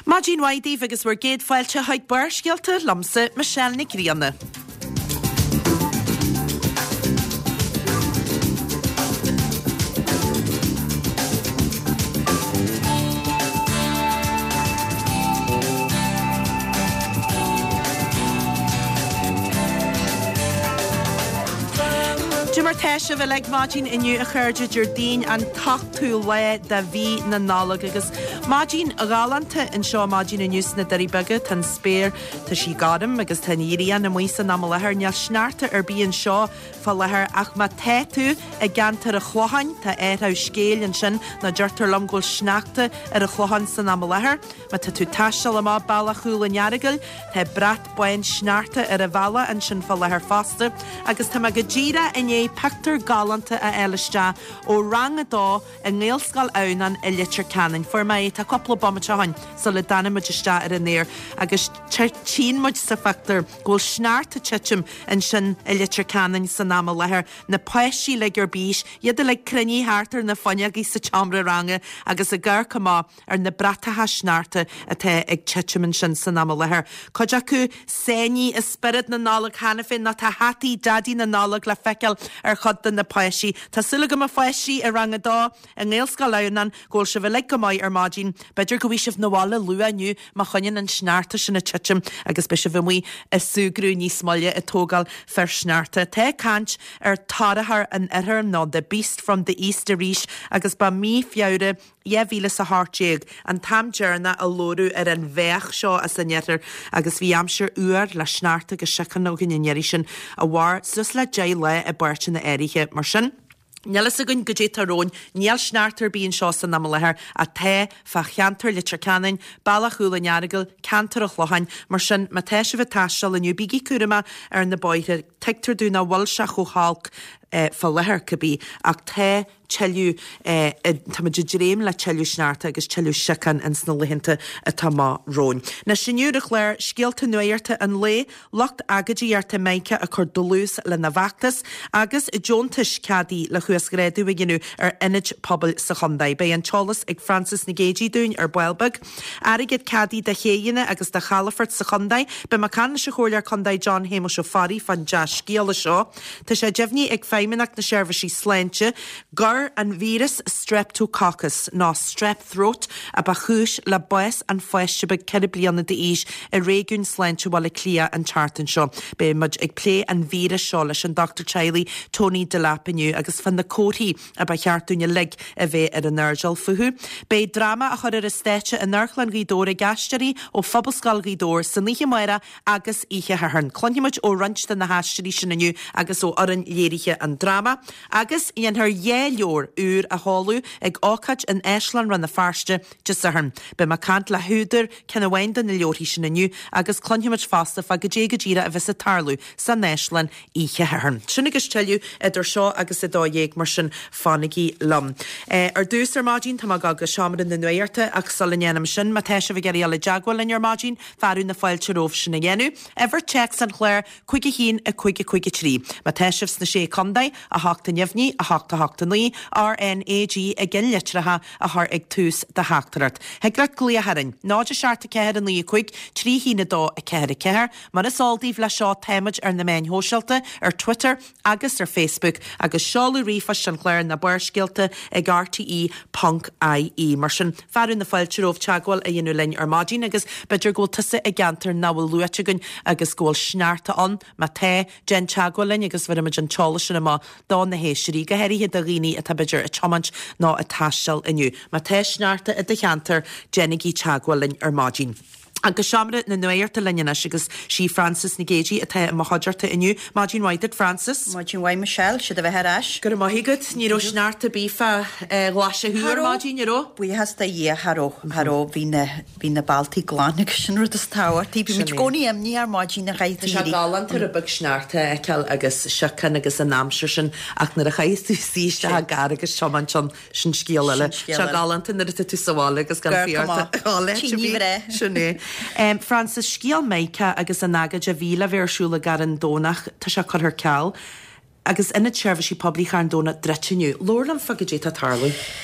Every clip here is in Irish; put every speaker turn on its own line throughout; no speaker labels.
Máidín Waidíh agus bhar géad fáilte haid barscialta lamsa Michelle Nic Rianna. Mar teise bheith le máidín inniu a chuirde Jordín an tachtú le de bhí na nálag agus máidín a gálananta in seo máidín innius na darí bagad tan spéir tá sí gadam agus tan írian na muosa na lethir neall snearta ar bíon seo fá lethir ach má téú a gantar a chlohain tá éthá scéil an sin na deirtar lomgóil sneachta ar a chlohain san na lethir má tá tú taiseal am bailla chúla nearagail tá brat buin snearta ar a bhela an sin fá lethir fásta agus tá go ddíra inné pectar galanta a eiliste ó rang a dó a ngéalscail annan I litir canan. For mai tá coppla bommate hain so le dana muiste ar a néir agus tín muid sa factor ggóil sneart a titim an sin I litir canan san náma lethir na poisí le gur bís iad le cruní háartar na fanneagaí sa chambra ranga agus a gur cumá ar na bratathe snearta a the ag titim an sin san náma lethir. Coid acu séní a spirit na nálag hanafin na tá hatí dadí na nálag le feiceal ar chud na poisí. Tá sula go a foisí a rang a dá a ngéalscail annan ggóil se bheith le go maiid ar máidín beidir go bhí sibh na bhála luaniu má chuineann an snearta sin na titim agus be se bhfuí a súgrú níos smaile a tógáil fer snearta. Tá cant ar tárathar an ihir ná The Beast from the East a ríis agus ba mí fiáire éhíle sa háirtéag an tam dearna a lóú ar an bheach seo a san netar agus bhí amsir uair le snearta go sechan nó gnéirí sin a bhhar sus le dé le a buirte na éirithe mar sin. Nelas a gunn go dé taróin, níall sneartar bíon seo san na lethir a té fa cheantar litir canin, bailla chúla nearagail, cantar a chlohain, mar sin má téise bheith taiseal aniu bígí cuarama ar na báithe, teictar dú na bhil se go hálc fá lethir cabbí ach té tseilú tá dréim le tseilú snearta agus tseilú sechan an sna lihinnta a tá má róin. Na sinniuúr a chléir scialta nuirta an lé locht agadíarta méice a chur dulús le na bhachtas agus I Jontas cadí le chuas gréadú a gginú ar inid pobl sa chundaid. Bei an Charles ag Francis na Géidí dún ar Builbeg. Arigid cadí de chéine agus de Chalafort sa chundaid be má can se chóir chundaid John Hamish o Farí fan jazz sciala seo. Tá sé deimhní ag féimeach na seirbhísí sléinte gur an vírus streptococcus ná strep throat a ba chúis le bues an foiiste be ceir blianana de ís a réún sléinte bhil le clia an chartan seo. Be mud ag plé an vírus seo leis an Dr. Chiley Tony de Lapiniu agus fan na cóthaí a ba cheartúne lig a bheith ar an nergal fuhu. Be drama a chur ar a stéite a nerchlan rídóir a gasteí ó fabbalscal rídóir san líe maira agus ihe harn. Clonimiid ó ranchte na haisteí sin aniu agus ó oran léiriche an drama agus íon haar léor úr a háú ag ácaid an Eislan ran na farste just a harn. Be má cant le húidir cena bhain den na leorhí sin aniu agus clonimiid fásta fa go dé go ddíra a bheits a tarlú san Eislan ihe harn. Sinnagus teilú idir seo agus i dóhéag mar sin fánigí lam. Ar dús ar máidín tá ga go seaamran na nuirta ach salinnéanam sin má teise bh geí le jaagháil in ar máidín farú na fáilte róh sin na dhéanú. Ever check san chléir chuige hín a chuige trí. Má teisihs na sé condaid a háachta neamhní a háachta ní RNAG a gin litratha a th ag tús de háachtarart. Heagrat glí a harin, náide searta ceir an lí chuig trí hína dó a ceir mar is sáldíh le seo téimiid ar na main hóseilta ar Twitter agus ar Facebook agus seáú rifa sin chléir na buircéalta ag RTE.ie mar sin farún na fáilteróh teagháil a dhéanú lein ar máidín agus beidir ggóil tusa a gantar náhfuil luitegann agus ggóil snearta an má té gen teagháil lein agus bfuid an teála sin má dá na héisiirí go heirithe a rií a beidir a chomant ná a taisteal inniu. Má té snearta a de cheantar Jennigí teagháil lein ar máidín. Agus seamra na nuirta lenne agus sí Francis na Géidí a the má haidirta inniu. Máidín Waidid Francis.
Máidín Waid Michelle si a bheith eis.
Gur maithigad níró snearta bífa gláise thuúr máidín níró?
Bui hasta dhé haró hí na baltaí glánig sin rud is táhairtaí bí mit gcónaí amní ar máidín na chaidtíí.
Tá galantar a bag snearta eceil agus sechan agus an námsir sin ach na a chaistú síiste a gar agus seaman sin scíal Se galantar na tú sahála agus gan fiarta. Sinné. Francis scíal méice agus an agad a bhíle bhéirsúla gar an dónach tá se chuth ceall agus ina seirbhísí poblí ar an dóna dreitiniu. Lór an fagadé a tarlaú.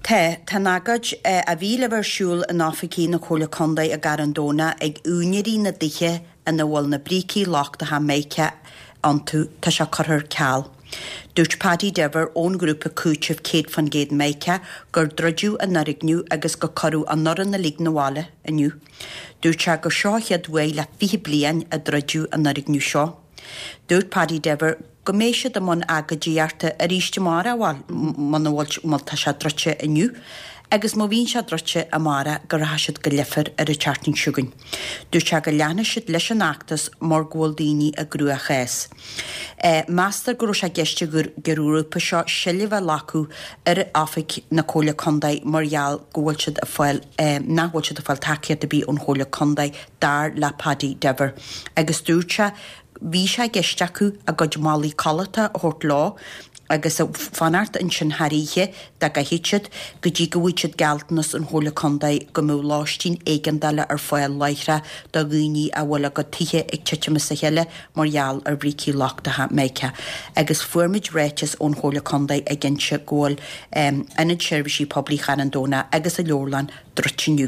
Tá nágad a bhíle bharsúil in Áfricí na chola condaid a garandóna ag únirí na dithe in na bhfuil na brící láchta ha méice antú tá se chothir ceall. Dúirt Paddy Dever ón grúpa cúiteh céad fan géad méice gur droidú a narigniú agus go choú an noran na lí naháile aniu. Dúirt se gur seo chead bhfuil le 20 bliain a droidú a narigniú seo. Dúirt Paddy Dever go méise am man agadíarta a ríiste mara bháil man bhil malta se droite aniu, agus má bhín se droite a mara gur haisiid go lefar ar a charting siúgain. Dúirt se go leanna siad leis an achtas mar ghfuil daoine a grú a chéas. Meastar gur se geiste gurúpa seo siileh lacu ar Áfric na chola condaid margheall ghfuil siad a fáil nachhfuil siad a fáil takeíart a bí ón chola condaid dar le Paddy Dever. Agus dúirt se bhí sé geisteacu a go málaí callata a thuirt lá agus fanart in sin haíthe de go hiitiid go dtí go bhhuiid gealtanas an chola condaid go mú láistín éigeandaile ar fáil leithre do gúní a bhfuil go tithe ag tiitime sa heile margheall ar brící láchtathe méice. Agus fuairmid réites ón chola condaid a ginse ggóil inid seirbhísí poblí Charandóna agus a Leorlan drotiniu.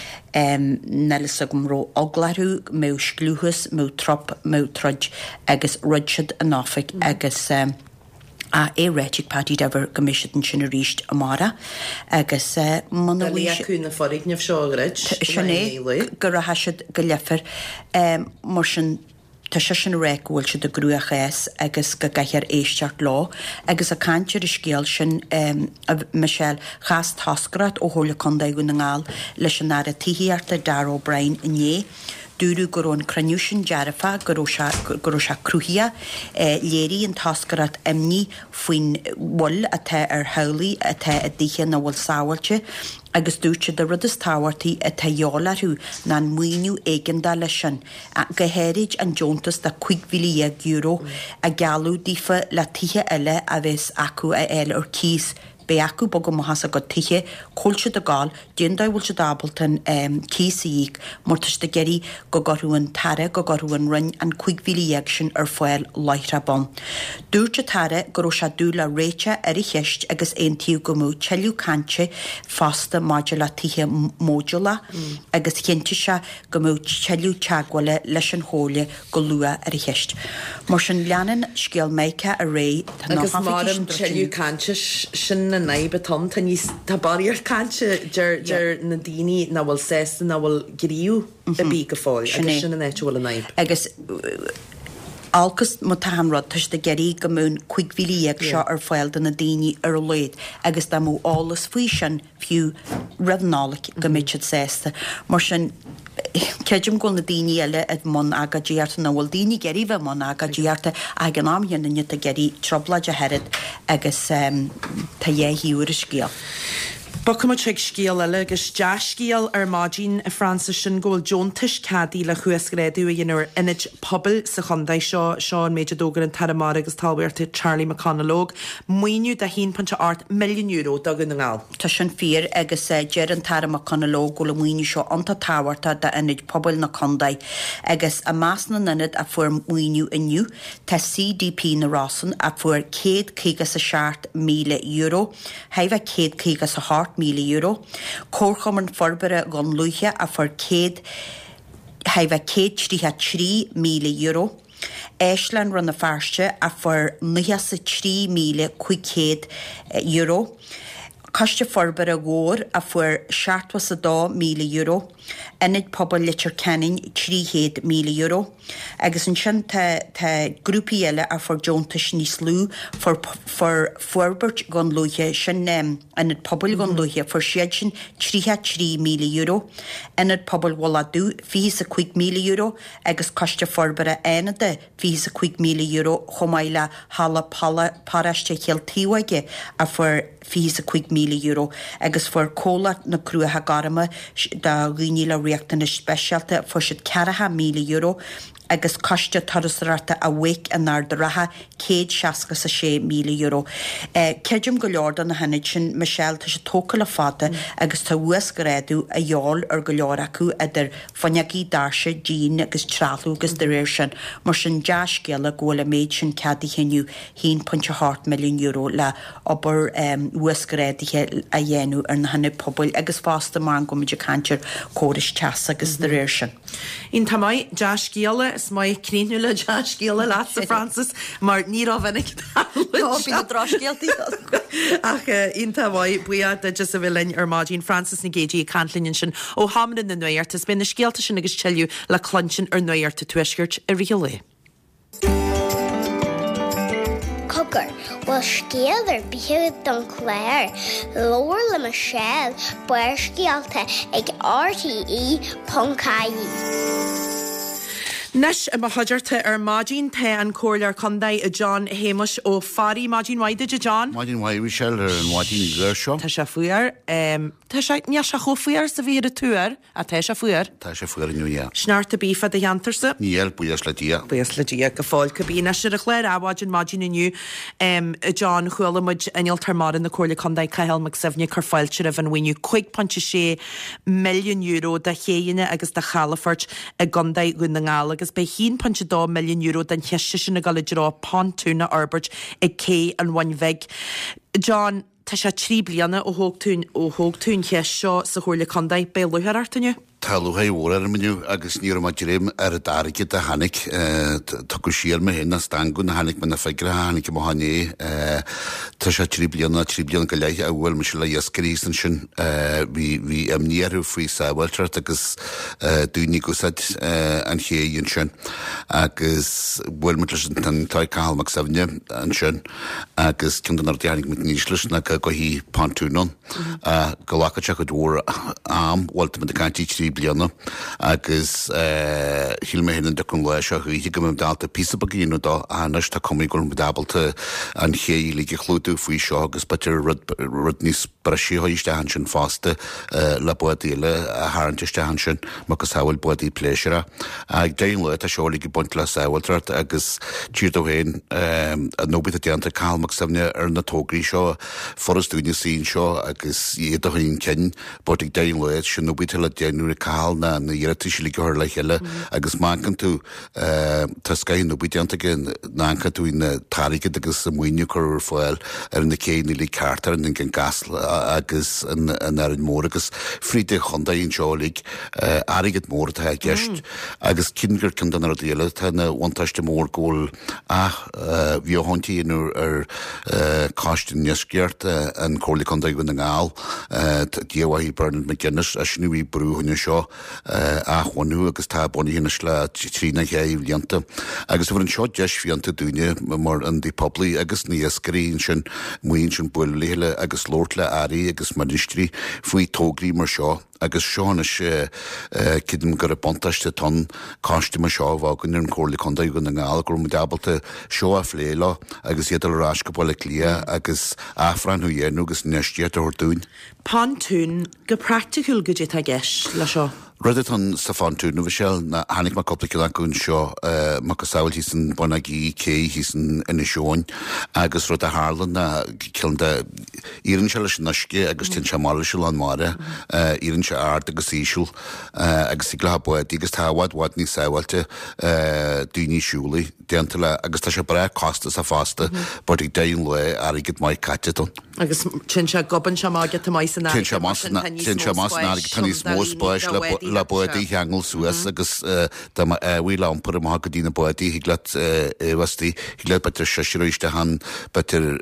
Nelas a gomró oglarú, mé sglúchas, mé trop, mé trudj agus rudsiad an Áfric agus a réitigh Paddy Dever go miisiid an sinna ríist amara agus manna
líúna forigneamh seo réid
sinné gur a haisiid go lefar mar sin tá sé sin réhil se de grúa chéas agus go gaiar éisteart lá agus a cantir is scéal sin Michelle chas tascarat ó chola condaid go na ngáil leis an nára tííarta Dar O'Brien inné. Dúrú gur ón craniú sin dearafa gur se cruthia léirí an tascarat imní faoin bhil atá ar holaí atá a ddíche na bhfuil sáhailte agus dúirte de rud is táhairtaí a taálarú ná muoinú éigeandá lei sin go héirid an Joontas de €5,000 a gealú dífa le tithe eile a bheits acu a eile ar cís be acu bo go mahasa go tithe cóilse de gáil déandáid bhfuil se dábaltan císaíigh mórtas de geirí go gorúan tare go gorúan rinn an €5,000 sin ar fáil leithre bon. Dúirte tare go se dúla réite ar i cheist agus aontíú go mú teiliú cante fasta modula tithe módula agus cinnte se go mú teiliú teagháile leis an hóla go lua ar i cheist. Mar sin leanan scéal méice a ré
agus mádam teiliú cante sin na naibbe tom tá níos tabaríar cante ger na daoine na bhfuil sésta na bhfuil gríú a bí go fáil agus sin na éitehfuil a naib.
Agus Algus má tahanrad tuis de geirí go mún €5,000 seo ar fáil den na daoine ar leid agus dá mú álas faoi sin fiú radnálaigh go méid sésta. Mar sin ceidim go na daoine eile ag món agadíarta na bhfuil daoine geirí bheith món agadíarta ag an amhéanana a geirí troblaid a herid agus tá dhéhíúir a scéal.
Bacum treig scéal eile agus deascéal ar mádín a Francis sin ggóil Joontas cadí le chuasgréadú a dhéanúir inid pobl sa chundaid seo an méidir dógar an taramara agus talbhairta Charlie McConnellóg muoinú de €1.8 milliún dogan na ngáil.
Tá sin fír agus dear an Tara McConnellóg go le muoinú seo anta táhairta de inid pobl na condaid agus a más na nunid a fuair muoinú inniu tá CDP na Rossan a fuair €160,000 haibh €160,000 cócham forbere gan luiche a for haibh €133,000 Eisland run na farste a for €93,500 Coiste forbere gór a fuair €7,000 inid pobl litir canning €300,000 agus an sin tá grúpi eile a for Joontas níos lú for forbert gan luiche sin inid pobl gan luiche for siad sin €33,000 inid pobl bhla dú €25,000 agus coiste forbere aonada €25,000 chomáile hala paraiste cheiltíhaige a for €25,000 agus for cóla na cruatha garama da daoine le riachtain is speisialta fusid €40,000 agus coiste tarrasarta a wéic an nar de ratha €166,000. Ceidim go leordan na hanid sin Michelle tá sé tóca le fada agus tá uas go réadú a dheol ar go leor acu idir fanneagaí darse dín agus tralú agus de réir sin mar sin deas geala ggóla méid sin cadí heniu €1.8 million le obair uas go réadithe a dhéanú ar na hanid pobl agus fásta mar an gomidir cantir córis teas agus de réir sin.
Ín tamáid deas geala is mai críúla deas geala lá sa Francis mar ní á bhanig ach ínta bhaid buad de just a bhfuilin ar mádín Francis na géidí canlinn sin ó hamran na nuirtas bin na scialta sin agus teilú le clansin ar nuirta tuisgurt a riolé.
Cogur, well scéalar bíú don chléir, lóir le Michelle buir scialta ag RTE.caí.
Nes a haidirta ar mádín te an cóir condaid a John Hamish ó Farí mádín waide a John.
Mádín waid Michelle ar an mádín Gershaw.
Tá sé fuar tá sé ní se chofuar sa bhíad a túar a tá sé fuar.
Tá sé fuar inniu ja.
Snáirta bífa a dheantarsa.
Níl buas le dia.
Buas le dia go fáil go bína se a chléir áháin mádín inniu John chualamuid inil tarmar na cóirla condaid caihel mag sefne chu fáilte a bhan winniu €5.6 million de chéine agus de chalafort a gondaid gun na ngála agus bei €1.2 million den cheiste sin na galidrá Pontúna Arbert ag cé an bhainmheig. John, tá sé 3 bliana ó hógtún cheis seo sa chóirla condaid be luthar artainniu?
Talúha óir ar miniu agus níor ma réim ar a darige a hanig tá go síar me hen na stangun hanig me na feigre hanig mo hané tá sé 3 bliana go leiith a bhfuil me se le jascarísan sin hí amníarú faoi sáhailtart agus dúní gosad an chéon sin agus bhfuil me an tá cáhalach sane an sin agus cin ar deannig mit níoslis na go hí Pontúnon go lacha te go dúr am bhilta me de cantí bliana agus híl me hen de chun le se chuí go dalta písabagíú dá anas tá comí gon bedabalta an ché líige chlúú faoi seo agus betir rud níos breisiíiste an sin fásta le buíile a háintiste an sin mar go saoil buí pléisiire ag déon le a seolalaí buint le saoiltart agus tíirhéin a nóbit a déanta cáach samne ar na tógraí seo forstúine sín seo agus iad a chuon cin bud ag déon le sin nóbit le déanú cáil na dhéirtí se lí goir le heile agus mácan tú tá scain nó buideanta nácha tú na táige agus sa muoine chuir fáil ar na céine lí cartar an gin gas agus an ar an mór agus fríide chundaíon seálaigh aigad mór tá gceist agus cingur cin an ar déile tá na bhaintaiste mór ggóil bhí háintíonú ar cáistin neasceart an cóirla chundaigh na ngáil díomhhaí Bernard McGuinness a sinúí brúhanne seo chuanú agus tá buína le trína chéh líanta agus bhar an seo deis fianta dúine mar an dí poblí agus níos scrín sin muon sin buil léile agus lórt le airí agus maristrí faoi tógraí mar seo agus seánna sé cidim gur a bontaiste tan cáiste mar seo bhágan an cóirla condaigh go na ngáil gur mu dabalta seo a phléile agus iad arás go bhla lia agus áfranú dhéanú agus neistíart a dún.
Pontún go practicúil go dé a gceis le seo.
Rudit an sa Pontún bhí se na hanig mar coppla gún seo mar go saoil hí san bunaí cé hí san ina seoin agus rud a hálan na cilnta íann se leis nasce agus tin se mála se an máre íann se ard agus íisiúil agus i glebuid agus táhhaid ní saoilte dúní siúlaí déanta le agus tá se bre costa sa fásta bud ag daon le aigid mai caiiteton.
Agus tin se goban se mágad tá mai san
tin se más ná tan níos mó spáis le buí cheangal suas agus bhí lampur a go dtína buí higlaat wastí higlaat betir seisiúiste han betir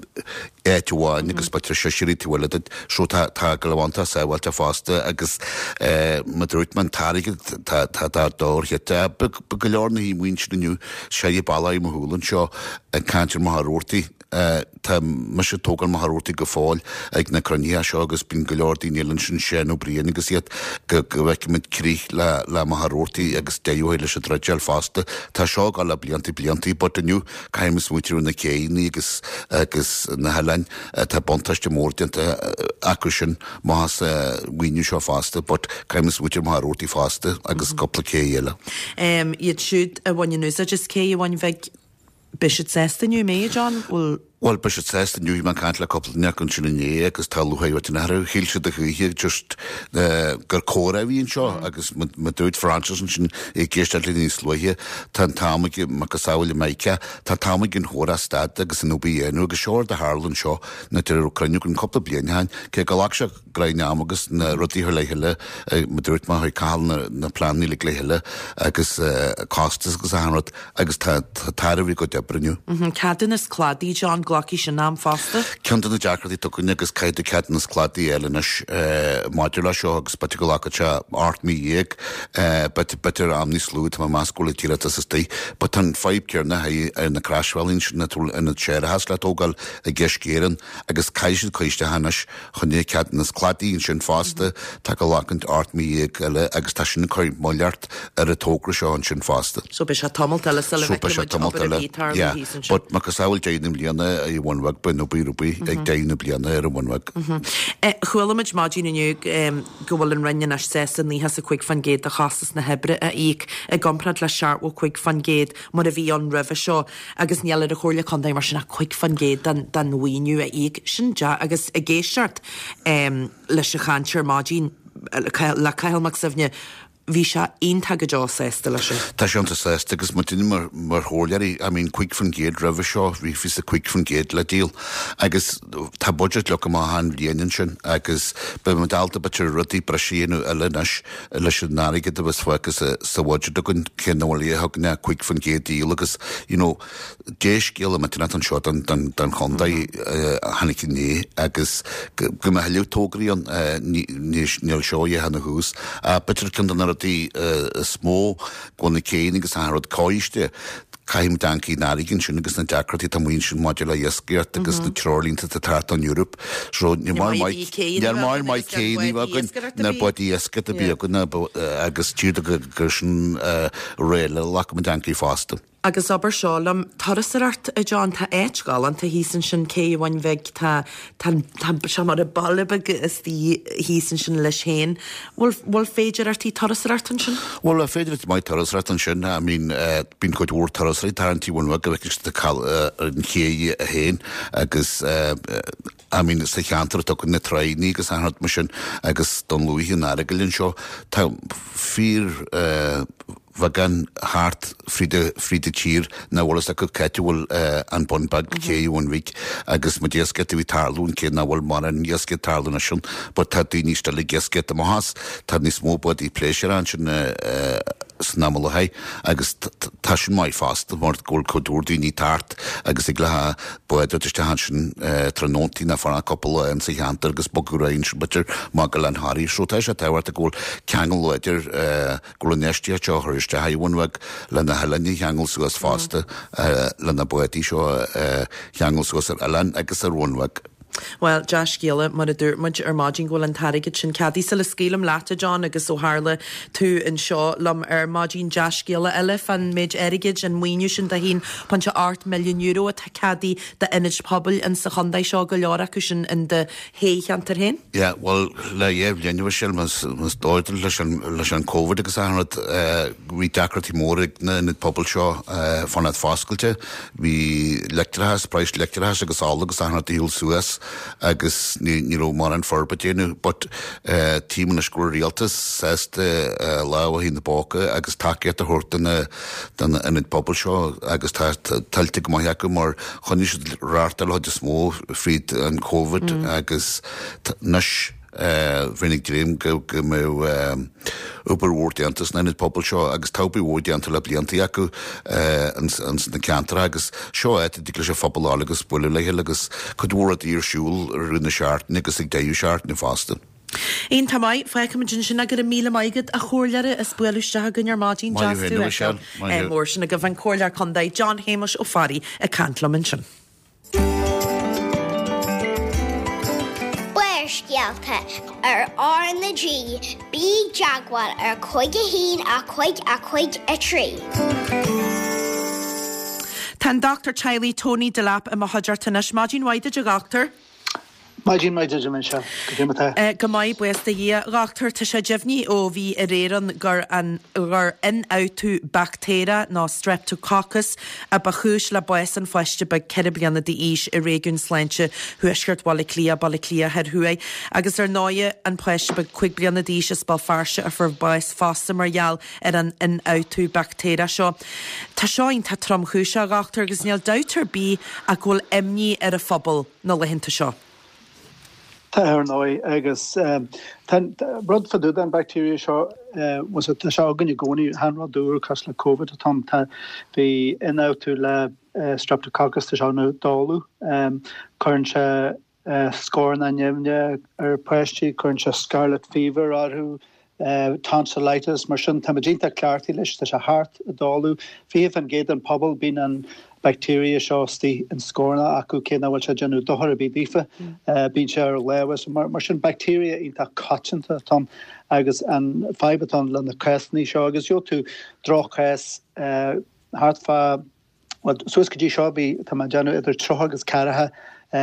éháin agus betir seisiúí bhile seo tá go lehanta sáhhail a fásta agus madrúit man táige tá dóirthe go leorna í muoin nniu sé bailla í mothúlann seo an cantir marthúirtaí tá me se tógan marútaí go fáil ag na croní seo agus bín go leor daoine lan sin séanú bríon agus iad go bhheicimiid crí le marútaí agus déúhéile se dreidgeal fásta tá seo gal le bliantaí bot aniu caiimimas múteú na céine agus na helainn tá bontaiste mórdianta acu sin más bhaoinú seo fásta bot caiimimas múteú marútaí fásta agus coppla céile.
Iad siúd a bhaine nús a just cé bhain bheith bishit 16 mé John
Well, bishit 16 nu man can't le couple neck an sinné agus talú haid na hil se de chuige just gur córa vín seo agus ma dúid Francis sin e gestal ní sloie tan táige ma saoile meike tá táige gin hóra stad agus an OBN agus seir de Harlan seo na tir Ukraine gon couple blian hain ke galach graine agus na rotí heile ma dúid ma cal na planní le heile agus costas agus anrad agus tá vi go debreniu.
Cadin is cladí John Glocky sin náam fásta?
Ceanna na deacratí tucunne agus caiide cean is cladí eilenis modula seo agus particularcha art míag betir am ní slúd má máscóla tíra is tí, ba tan feib cearna na crashwellín sin natúil ina séir has le tógal a ggéiscéan agus caiisiid chuiste hanas chuné cean is cladín sin fásta tá go lacant art míag eile agus tá sin chuir molart ar a tógra seo an sin fásta.
So be se tamil eile sa
but ma saoil déanam blianana I bhainmhag ben rupi ag déanam blianana ar bhainmhag.
Chuilamid máidín inniu go bhfuil an rinne as 16 ní has a chuig fan géad a chasas na hebre a íc a gomprad le seart ó chuig fan géad mar a bhí an rih seo agus níall a chóirla chundaim mar sinna chuig fan géad dan nuoinniu a íc sin ja agus a géisiart leis a chaintear máidín le caiilmach safne Bhí se aonthe go 16 lei sin.
Tá sé ananta 16 agus mu duine mar thóileirí a mín cuiig fan géad raheh seo bhí fi a cuiig fan géad le díal agus tá budget le go máhan líanaan sin agus be me dalta betir rudí breisianú eilenas leis an náige a bs foigus sa budget a gon cinnálaí thugna cuiig fan géad díal agus déis céal me an seo den chundaí hanig ní agus go me heú tógraíon níl seo hena hús a betir cin smó gona céine agus anrad cáiste caim dancí náiginn sin agus na deacratí tamhain sin modula iascéart agus na trolínta a tart an Europe so ní mar mai céine agan na bud iascat a bí agan agus tíad gur sin réile lach me dancí fásta.
Agus aber seálam tarasart a John tá éit galan tá hísan sin céhhain bheith tá se mar a ballbe is tí hísan sin leis héin. Bhil féidir artí tarasartan sin?
Well féidir mai tarasartan sin a mín bín chuid úr tarasraí tarantí bhfuin go bheith an chéí a héin agus a mín sa cheantar tu na traí agus anhart mar sin agus don luúhíí agalinn seo tá fír vagan hart fride tír na bhlas a go ceitiúil an bonbag chéún vik agus ma déasket vi tarlún cé na bhil mar an déasket tarlún sin, but tá daoine stelle gesket am has tá ní smóbod í pléisiir an sin snamala agus tá sin mai fast mar ggóil chodúr daoine tart agus ag lethe buiste han sin tróntí na far a coppla an sa cheantar agus boguréin bitir má go an haí srúta a tehhart a ggóil ceangaleidir go neistí teir de haihhainmhag le na helaní cheangal suas fásta le na buetí seo cheangal suas ar eile agus ar bhainmhag.
Well, Josh Gila, mar a dúrmaid ar máidín ghfuil an tarigid sin cadí sa le scélam láta John agus ó hála tú in seo lam ar máidín Josh Gila eile fan méid erigid an muoinú sin de hín panse 8 milliún euro a cadí de inid pobl in sa chundaid seo go leora acu sin in de héchantar hen?
Yeah, well, le léanú sin mas dóidir leis an COVID agus anrad rí deacratí mórig na inid pobl seo fanad fáscailte hí lecturehas, preis lecturehas agus ála agus anrad díl suas agus ní mar an forbadénu, but tíman na scúr rialtas séste lá a hín na bóca agus takeíart a hort in it pobl seo agus taltig mai hecu mar choní rátal had smó fríd an COVID agus nas vinnig dream go mé uberhórdiantas na it pobl seo agus taubihórdianta le blianta acu an na cantar agus seo dikle sé fabal agus bule leihe agus chudhór a dírsúl rinne seart agus ag déú seart na fástan.
Ein tamai feicim sin agur a míle maigad a chóirleire is buúiste a gunnar máidín jazzú mór sin a go bhain cóirlear chundaid John Hamish ó Fari a Cantlamin sin.
scialta R&G B Jaguar chuig a hín a chuig a trí.
Tá Dr. Chiley Tony Delap a Mahajartanis Majin Waida Jagactor.
Majin Waida Michelle.
Gamai buesta ye Gactor to Shajevni o vi ereran gur in autu bacteria na streptococcus a bachush la boes an feste bag Caribbean de ish regun slantje huiskert baliclia her huai agus noie an peste bag quigblian de ish spal farsche a for boes faste marjal an in autu bacteria sho. Ta shoin ta trom chusha Gactor gus niel dauter bi a gol emni a fobble na lehinta sho.
Tá nói agus brod fadú an bacteria seo was a segan i gcónaí hanradúr cos le COVID atá tá bhí inátú le streptococcus tá seánú dáú chuann se scór na nemne ar poisttí chuann se scarlet fever áthú tonsillitis mar sin tamagínta clartí leis tá se hart a dáú fíomh an géad an pobl bín an bacteria seostí in scórna acu cé bhfuil se genú dothir a bí dífa bín se ar lewas mar sin bacteria ínta catanta tom agus an fibeton le na cresní seo agus jo tú drochres hartfa suas go dtí seo bí tá genú idir troch agus carathe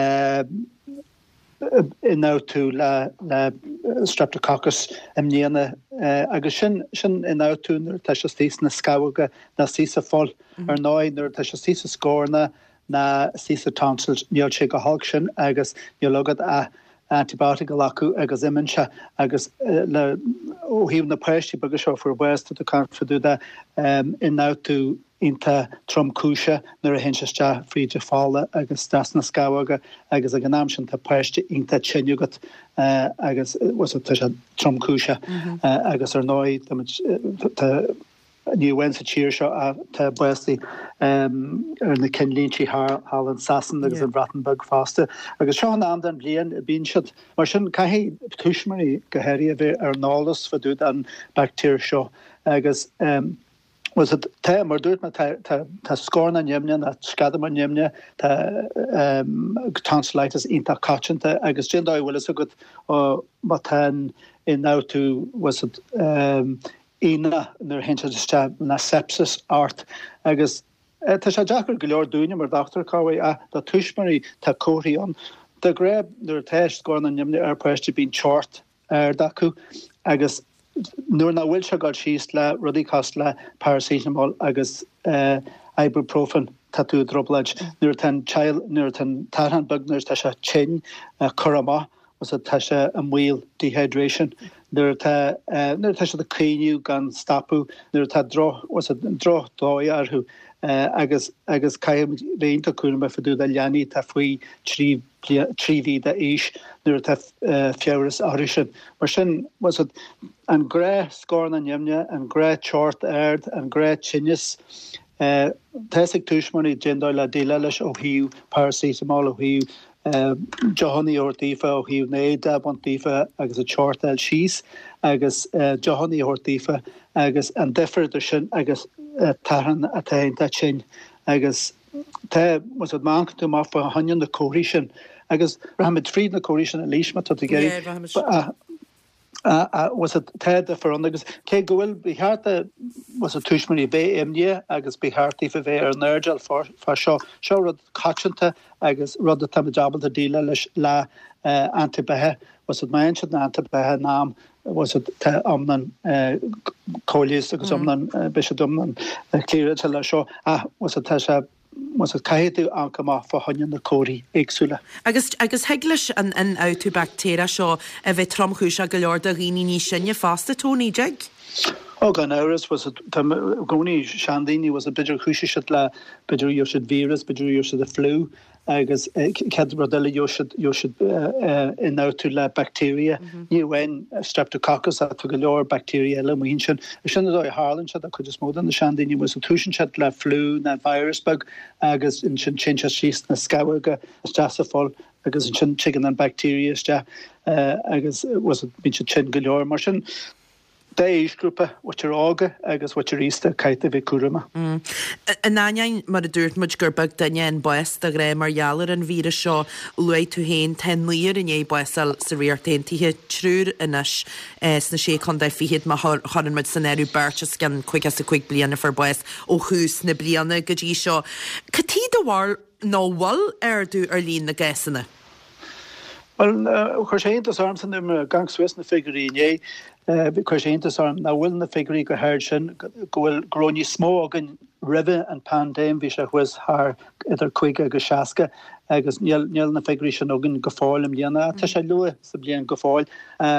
in tú le streptococcus imnéana agus sin in áúnar tá se stís na scaga na sísa fol ar náidnar tá se sísa scórna na sísa tonsils níl sé go hog sin agus nílogad a antibiotic acu agus imanse agus le óhíomh na peisttí bagus seo for west a confidú in tú inta tromcúise nuair a hinseiste fríide fála agus stas na scaga agus a gnáam sin tá peiste inta tsinúgat agus was se tromcúise agus ar náid níhain sa tíir seo a tá buí ar na cinlíntí Hallan Sasan agus an Brattenburg fásta agus seo an am den blian a bín siad mar sin caihé tuismarí gohéirí a bheith ar nálas faúd an bactéir seo agus was het te maar doet met ta scorna njemne na skade man njemne ta tonsillitis inta kachente agus genda will so good wat hen in now to was het ina nur hinter na sepsis art agus ta jacker glor doine mar doctor kawe a da tushmari ta korion the grab nur test scorna njemne er pressure being short daku agus nuair na bhfuil se gáil síos le rudí cos le paracetamol agus ibuprofen taú dropleid nuair tan tarhan bugnar tá se chin chorama was tá se an mhuiil dehydration nuair tá se a céiniú gan stapú nuair tá droch dói arthú agus caiim réonta cúna me faú a leanaí tá faoi tríhí a éis nuair tá feabhras áirisin mar sin was an gré scór na nemne an gré chort aird an gré tinnis teigh túismaní gendá le déile leis ó hiú paracetamol ó hiú Johanní ortífa ó hiú néad bontífa agus a chort el síos agus Johanní ortífa agus an deferidir sin agus tarhan a tainta sin agus te was het mank tú má fa hanjan de chorísin agus rahamid fríd na chorísin a lísma tot geri was het te for agus ke gohfuil behaarte was a tuismarí BMD agus behaartí fa bheith ar nergel for seo rud catchanta agus rud a tamjabal a díle leis le antibethe was het mein na antibethe naam was het te amnan cólies agus amnan bisadumnan clear le seo was het te was het caiú ancamá fa hanin na cóí éagsúla. Agus
heaglas an áú bactéria seo a bheith tromchúis a go leor a rií ní sinne fásta tóní deag?
Gan áras was gcóí seandíní was a beidir chúise le beidir jo si vírus, beidir jo si a flu agus cead rodile jo si in áú le bacteria níhain streptococcus a go leor bacteria le muhín sin. Sin dó Harlan se a chu is mód an na seandíní was a túsin se le flu na virusbug agus in sin síos na scaga strasaáil agus in sin chicken an bacteria agus was bín se sin go leor mar sin éisgrúpa watir ága agus watir ísta caiite bheith cuarama.
Yn aniain mar y dŵrt mwyd gyrbag dynien boes da gre mar ialar yn fyr y sio lwy tu hen ten lir yn ei boesal syriar ten ti hyd trwy'r ynas sna sé condau ffihyd ma hon yn mwyd syneru byrchas gan cwig as y cwig bliana fyr boes o hws na bliana gyda sio. Cytí dy war no wal dŵ lun na gesyna?
Wel, chwyr sé intas arm sy'n ddim gang Swiss na ffiguri nie, chwyr sé intas arm na wyl na ffiguri go her sy'n gwyl groni smó agyn rive an pandem vi se chwys har idar cwig agus siasca agus niel na ffiguri sy'n agyn gofail am liana, ta se lua sa blian gofail,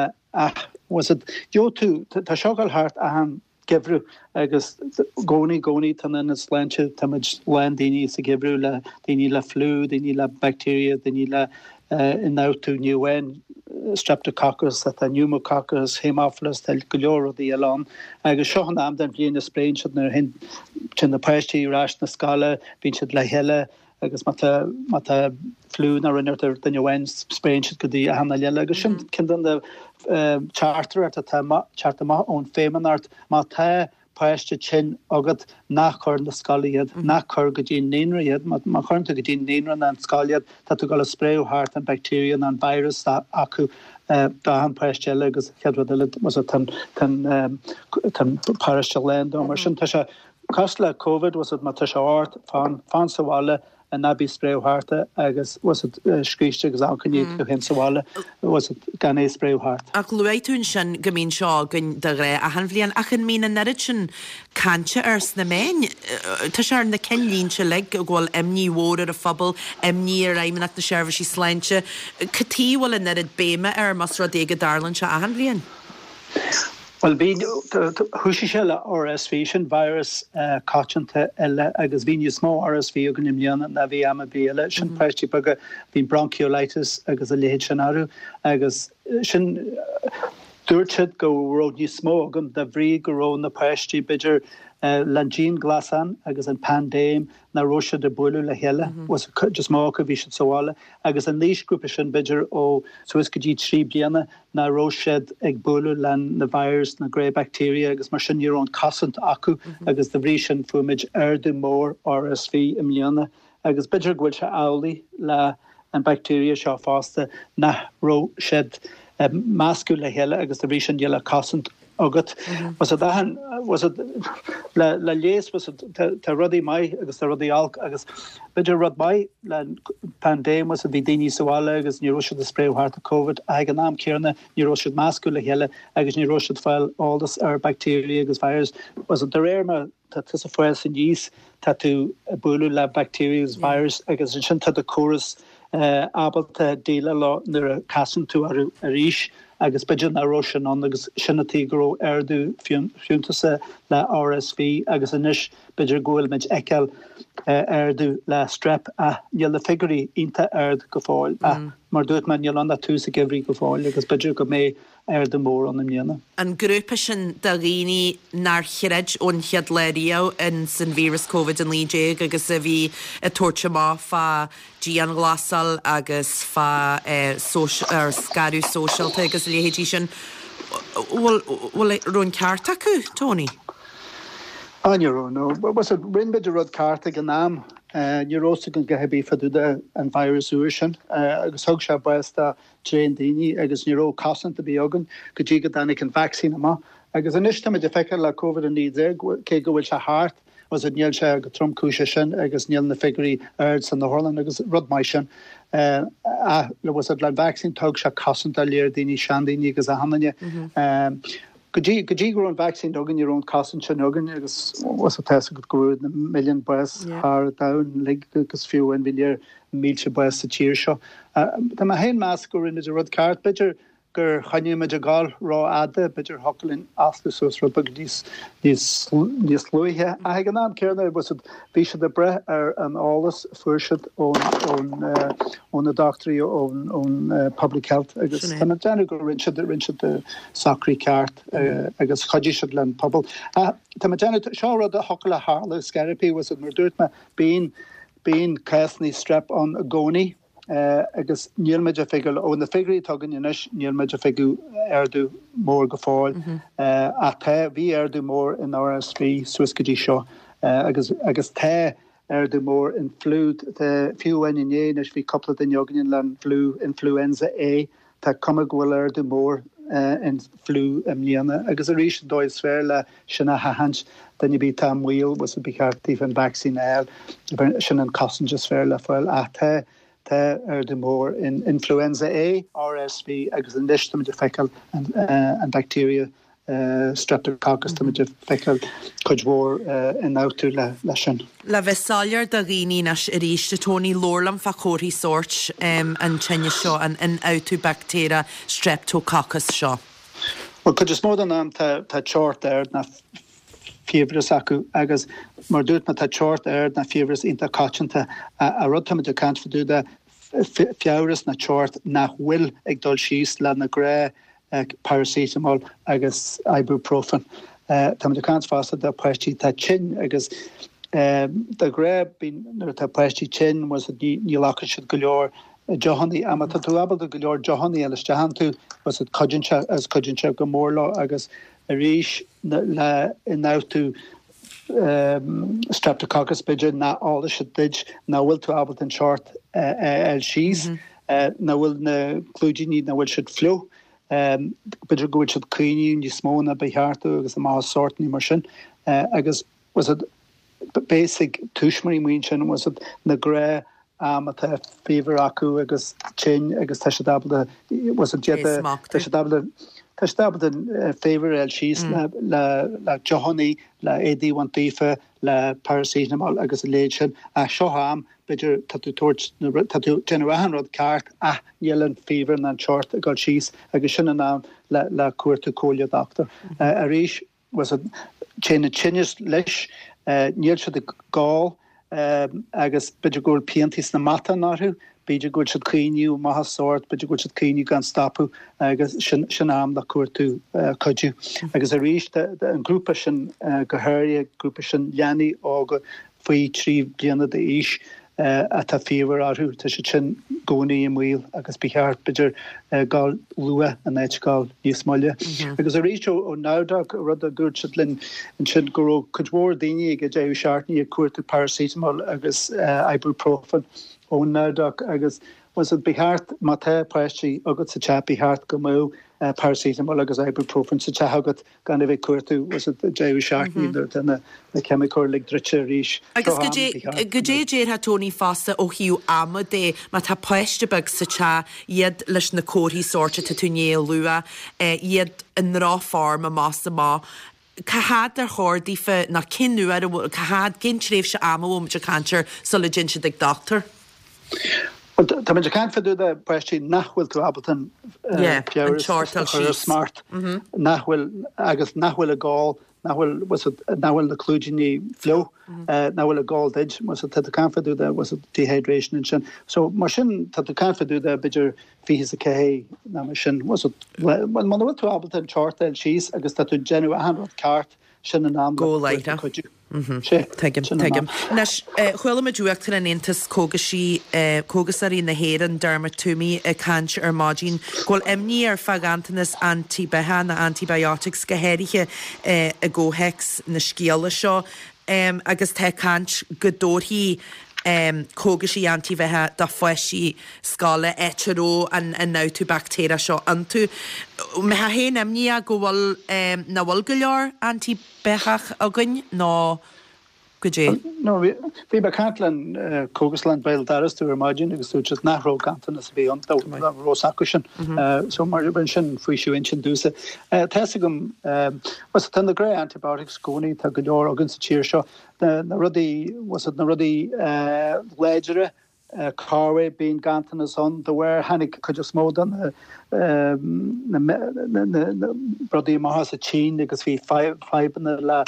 was it, jo tu, ta siogal hart a han gefru agus goni tan yn yslanche tamid lan dini sa gefru la dini la flu, dini la bacteria, dini la in out to new when streptococcus at a pneumococcus haemophilus tel gloro the alon agus shohan am den blian na sprain should na hin chin na pasti rash na scala bin should la hella agus mata flu na runner the new when sprain should could the hanala agus kin den the charter at a charter ma on feminart mata pasta chin agat nachor na scaliad nachor gydin neinriad ma chorn to gydin neinran and scaliad that gal a spray heart and bacteria and virus that acu da han pasta agus hedwad was a tan parastal land or shin tasha costla covid was it matasha art fan sawale and nabi spray heart agus was it skriste agus alkani to him sawale was it gane spray heart
ac luaitún sin gymín seo gyn dagre a han flian ac yn mín yn neritsin cancha ers na men tasha na kenlín se leg gwal emni water a fabel emni raimen at na shervishi slanche cati wal yn nerit bema mas rodega darlan se a han flian
Well, being Hushishella RSV shin virus cachanta ella agus vinia small RSV organimian and navi amabila shin pastipaga being bronchiolitis agus a lehchanaru agus shin durchet go road ni smog and the vri go na pasti bidger Langine glasan agus an pandem na Russia de bulu la hella was just mark vi sowala agus an niche group sin bidger o Swiss-Gigi tribliana na Russia ag bulu lan na virus na grey bacteria agus mar sin your own cosant acu agus the vrishan fumage erdu more RSV imliana agus bidger gwilcha auli la an bacteria sha faster na ro shed mascula hella agus the vrishan yella cosant agat was it la les was it ta ruddy mai agus ta ruddy alk agus bidger rud mai la pandem was it dini sawala agus neurosha the spray heart of covid aganam kirna neurosha mascula hella agus neurosha file all this bacteria agus virus was it the rare ta tisa force in yeast tatu bulu la bacteria virus agus ta the chorus able to deal a lot near casting to a rish agus bidjan a Russian on agus shinati grow erdu funtasa la RSV agus anish bidger goel mid ekel erdu la strep a yella figuri inta erd gofoil a mar doet man yolanda tusa gevri gofoil agus bidger go me erdu more on the mjena.
An grúpa sin dagini nar chired on chiad lerio in sin virus COVID in Lige agus a vi a torcha ma fa Gian Glasal agus fa social scaru social agus leheji sin will run carta ku Tony
Anjaro no was it rin bid rod carta ganam neurotic and gehebi faduda and virus urshan agus hogsha basta train dini agus neuro costant to be ogun kujiga danik and vaccine ma agus anishtam de fecker la covid and needs ke go which a heart was it niel shag trum kushan agus niel na figuri erds and the horland agus rod maishan was it la vaccine hogsha costant alier dini shandini agus a hananya Could you grow vaccine dog in your own cost and chanogan was a test could grow in a million boys are down leg because few and year meet boys to cheer show the main mask or in the red card bitter gur chani majagal raw adda bitter hoklin after so rubber this loihe I ganam care was it bisha the bre and all this first on the doctor on public health I guess and then go Richard the sacri cart I guess Khajishland pubble tamajana shara the hokla harla scarapy was it murdurtma being Casney strap on a goni agus níl meid a figil ó na figurí tugann inis níl meid a figu ardú mór go fáil a the bhí ardú mór in RS3 Suiscadí seo agus the ardú mór in flú fiú iné is bhí coppla den joganin le flú influenza A tá cuma ghfuil ardú mór in flú mlíana agus a rís dóid sfr le sinna hahans den bí tam wheel was a bichartíh an vaccine air sin an passenger sfr le foiil a the mór in influenza A, RSV agus an listum de fecal and bacteria streptococcus de fecal cujmór in outú le sin.
Le bheitsáir da rií nas a ríiste Tony Lorlam fa chóirí sort an tenne seo an outú bacteria streptococcus seo.
Well, could just mór an am tá chart there na fibres acu agus mar dút na tá chart na fibres inta cachanta a rudtam de cant fadú de fiabras na chart nach bhfuil ag dul síos le na gré paracetamol agus ibuprofen. Tá de cant fásta de pleistí tá chin agus de gré bín tá pleistí chin was a nílacha siad go leor Johanni ama tá tú abal go leor Johanni eile stehanú was it codinse go mórla agus a ríis le in outú streptococcus bidge na all the did na will to Ableton short she's na will na clugini na will should flow bidge go should clean you smona by heart agus a ma sort ni marsin agus was it basic tushmary mention was it na grey at fever acu agus chin agus tashadable was it jet Testable favor el she's la Johanni la AD1 tifa la paracetamol agus lechen a shoham bidger tatu torch tatu generahan rod cart yellow fever and short got she's agus shinna la cuartu colia doctor a rish was a chain of chinnis lish near to the gall agus bidger gold piantis na mata naru Beidir go should clean you maha sort, but you go should clean you gan stapu agus shanam da kurtu kuju agus a reach the group shin goharia group shin yani og fui tri bliana de ish at a fever aru to shin goni im wheel agus bihar bidger gal lua and h gal nismolya agus a reach o now dog rather good shidlin and should go kujwar dini ge jay shartni a kurtu paracetamol agus ibuprofen on Nardoc agus was it bihart mate pressure agat sa cha bihart go mo paracetamol agus ibuprofen sa cha agat gan eve curtu was it jay shartni than the chemical like dricherish
agus gujé ha Tony fasta o hiu amade mata pressure bag sa cha yed lish na cori sorta tuné lua yed in raw farm a master ma Cahad ar chordaí fe na cinú ar cahad gin tréf se amó me cancer so le gin se dig doctor.
Well, tá me can fa do the question nachhfuil to Ableton smart nachhfuil agus nachhfuil a gall nachhfuil was it nachhfuil the clugini flow nachhfuil a gall edge was it the can fa do that was it dehydration and sin so machine tá the can fa do the bidger fihis a k na machine was it well man to Ableton chart and cheese agus that to genuine 100 cart sin an am
go later Tegum. Nas chhuiile me dúachtar an intas cógas ar í na héan derma túmi a cancer ar mágin gol emní ar fagantanas antibetha na antibiotics gohéiriche a ggóhex na scéala seo agus te cant godóhí cógasí antibetha da foiisi scala etero an náutú bactéria seo antú me ha hén emní a go bhfuil na bhfuil go leor antibethach agan ná Gujé.
No, we be Catlan Cogasland Bail Daris to imagine because to just not roll canton as beyond the Rosakushan. So Maribenshin Fushu Inchin Dusa. Tessigum was it the grey antibiotics Goni Tagador against the cheer show. The ruddy was it the ruddy ledger Carway being Ganton as on the where Hannick could just mold on the Brody Mahas a chin because we five in the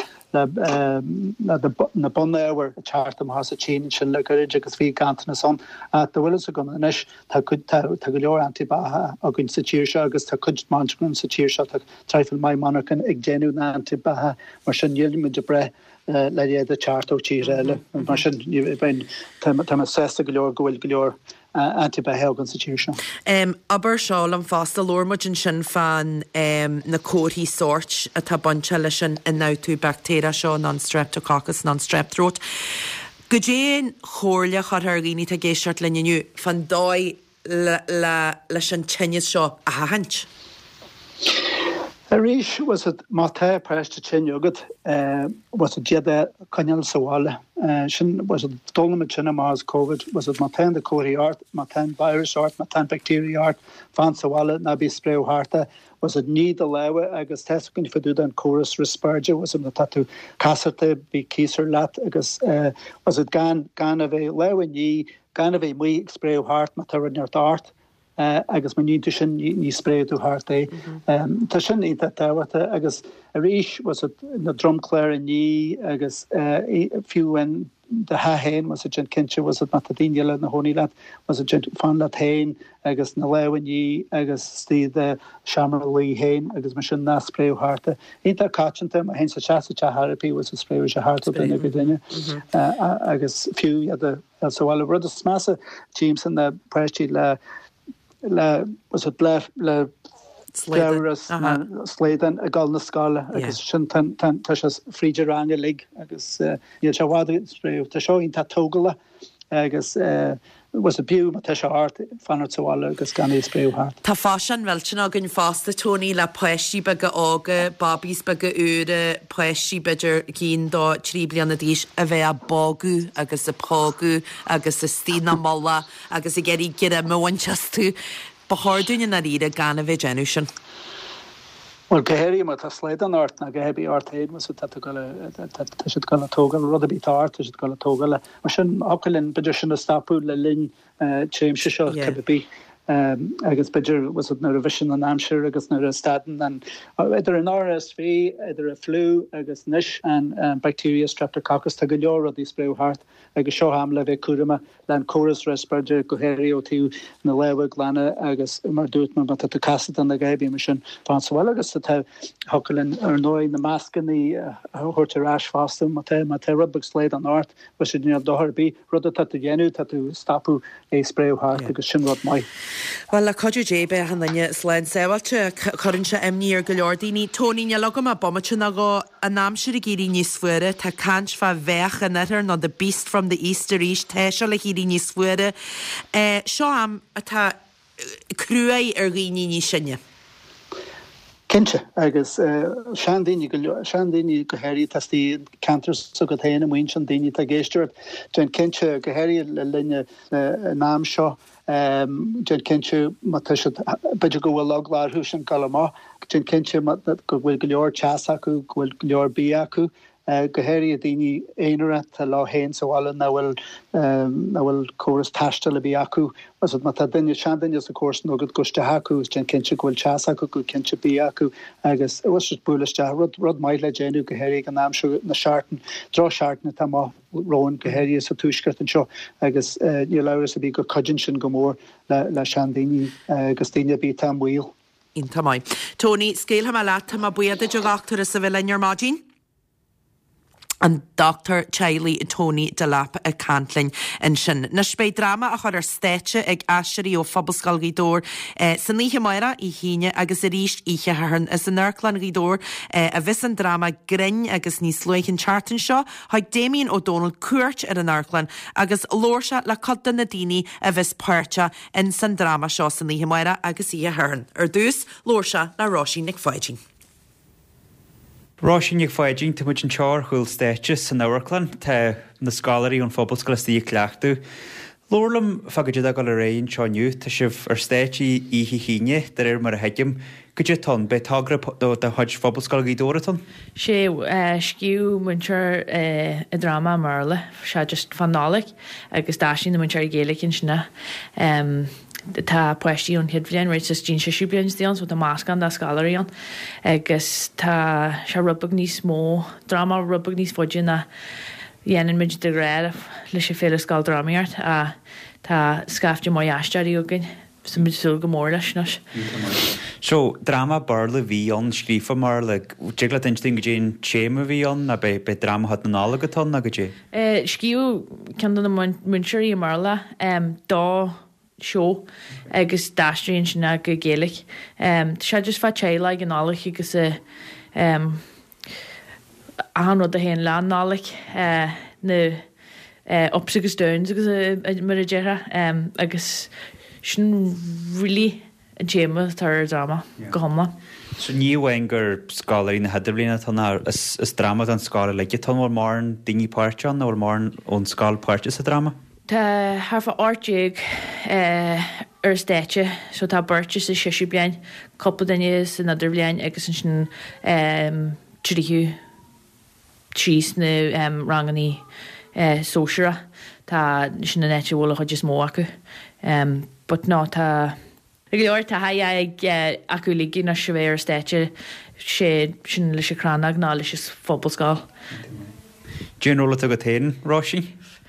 bun there were a chart of Mahas a chin and she'll look at it because we Ganton as on at the Willis are going to nish Tagalor antibaha against the cheer shot because Takuj Manchman the cheer shot trifle my monarch and Iggenu antibaha Marshan Yildim Jabre le réad a chartó tí réile mar sin tá sesta go leor gohfuil go leor antibehegan sa tíir seo.
Aber seáil an fásta lormudin sin fan na cóirí sort a tá bonse lei sin in náú bactéria seo non-streptococcus, non-strep throat. Go dé chóirle chu ar rií a géisiart leniu fan dóid leis an tenne seo a haint.
A rís was it mátá preiste tinnegad was it diada canal saháile sin was it dulnamid sinna más COVID was it mátá de cóirí art, mátá virus art, mátá bacteria art, fan saháile na bí spréú harta was it ní a lewe agus tekin fadú an chorus respirge was na tatu casarte bí kísar lat agus was it gan a bheith lewe ní gan a bheith mui spréú hart ma tarneart art agus man ní sin ní spréú hart é tá sin í táhata agus a ríis was it na drumcléir ní agus fiú en de hain was it kinse was it matadíile na honílat was it fan lat hain agus na lehaní agus tí de Shamarlí hain agus mar sin na spréú harta Ínta catanta a hen sa Harpi was a spréú se harta den godinne agus fiú soáile rud a smasa Jameson na prestí le was it le Slédan a gal na scala agus sin tá fríidir range lig agus níl se bhád spréú tá seo ínta tógala agus was a biú mat se art fanart soáile agus gan spréú hart.
Tá fásan veltin a gunn fásta Tony le poisí bag ága Bobbís bag ure poisí beidir cín dó trí blianna díis a bheith a bógu agus a prógu agus a stína molla agus i geirí gire mhaintú Bahardún na ríide gan a bheith genú sin.
Well gohéirí mar tá slédan art na gohebí arthéid mas si gal tógal rud a bí art si gal tógal mar sin alinn beidir sin a stapú le linn tréim se seo cebí agus beidir was na revision an Amshire agus na staden an idir an RSV idir a flu agus niis an bacteria streptococcus tá go leor a dí spréú hart agus seo ham le bheith cuama le an chorus respirge gohéirí ó tíú na leha glanna agus mar dút mar tá casad an na gaibí mar sin fanhil agus tá holinn ar nói na meascaní thuirtarráis fásta má te rubug sléid an art was si ní doharbí rud a tú dhéanú tá tú stapú é spréú hart agus sin rud mai.
Well le codú débe han danne slein sewailte chuann se imníir go leordíní Tony logam a bommate na go a námsir a géirí níos fuire tá cant fa bheach an netar nó the beast from the east ríis te se le géirí níos fuire seo am atá cruúé ar rií ní sinne.
Kinse agus seandíine go héirí testí cantar so go héana muin an daine a géisteart den kinse go héirí le linne náam seo den kinse mat beidir go bhfuil logláir hús an galá den kinse go bhfuil go leor teas acu gohfuil go leor bí acu gohéirí a daoine éanaire tá lá héin soáile na bhfuil choras taiste le bí acu as mat duine seandaine a cós nógad goiste hacu den cinse gohfuil teas acu go cinse bí acu agus was buúlaiste rud maiid le déanú gohéirí an náam na seaartan drá seaartna tá róin gohéirí sa túisceart an seo agus ní leras a bhí go codin sin go mór le seandaine agus daine bí tam bhil.
Ínta mai. Tony, scéal ha le tá buiad a jogachtar a sa bhfuil lear mágin? An Dr. Charlie Tony de Lap a Cantling in sin. Na spé drama a chur stéite ag asirí ó Phoboscail Ghaidóir san níthe maira I híine agus a ríist ihe haran is an Nurclan Ghaidóir a bhís an drama grin agus níos luighin chartan seo haag Damien O'Donnell cuairt ar an Nurclan agus lórsa le codan na daoine a bhís páirte in san drama seo san níthe maira agus ihe haran. Ar dús lórsa na Róisín Nic Fáidín.
Ráisín ag fáidín tá muid an teir chuil stéite san Nurclan tá na scalaí an Phoboscail tí cleachtú. Lorlam fagad a go le réon seániu tá sibh ar stéití ihe híine dar mar a heidim go dé ton be tágra de chuid Phoboscail Ghaidóir
sé sciú muintear I drama marla se just fanálaigh agus dáisiín na muintear géalaigh sinna tá poistíún head bblion réit sa dín se siúblion díons bud a máscan dá scalaíon agus tá se rubbag níos mó drama rubbag níos foiide na dhéanaan muid de réad leis sé féle sáil dramaíart a tá scafte mai eistearí agin sa muid sul go mór leis.
So drama barla bhí an scrífa mar le digla insting go dtíon séma bhí an a be drama hat na nálagatá a go dé?
Sciú cean na munseirí marla dá seo agus dastraíonn sinna go géalaigh. sé just fa téile an nálaigh agus ahanrod a héon lá nálaigh na opsagus downs agus mar a deire agus sin rilí an téma tar drama go homla.
So níomhhain gur scalaí na headblina tána is drama an scala le tá bhfuil mar an daoine páirte an bhfuil mar ón scáil páirte sa drama?
Tá harfa áirteag ar stéite, so tá burte sa siisiú bliain, coppla daine san idir bliain agus sin tríú trís na ranganí sóisiúra tá sin na nete bhla chu just mó acu. But ná tá leir tá ag acu ligí na se bhéir stéite sé sin leis cránach ná leis is fóbalscáil.
Déanúla a go téan ráisií?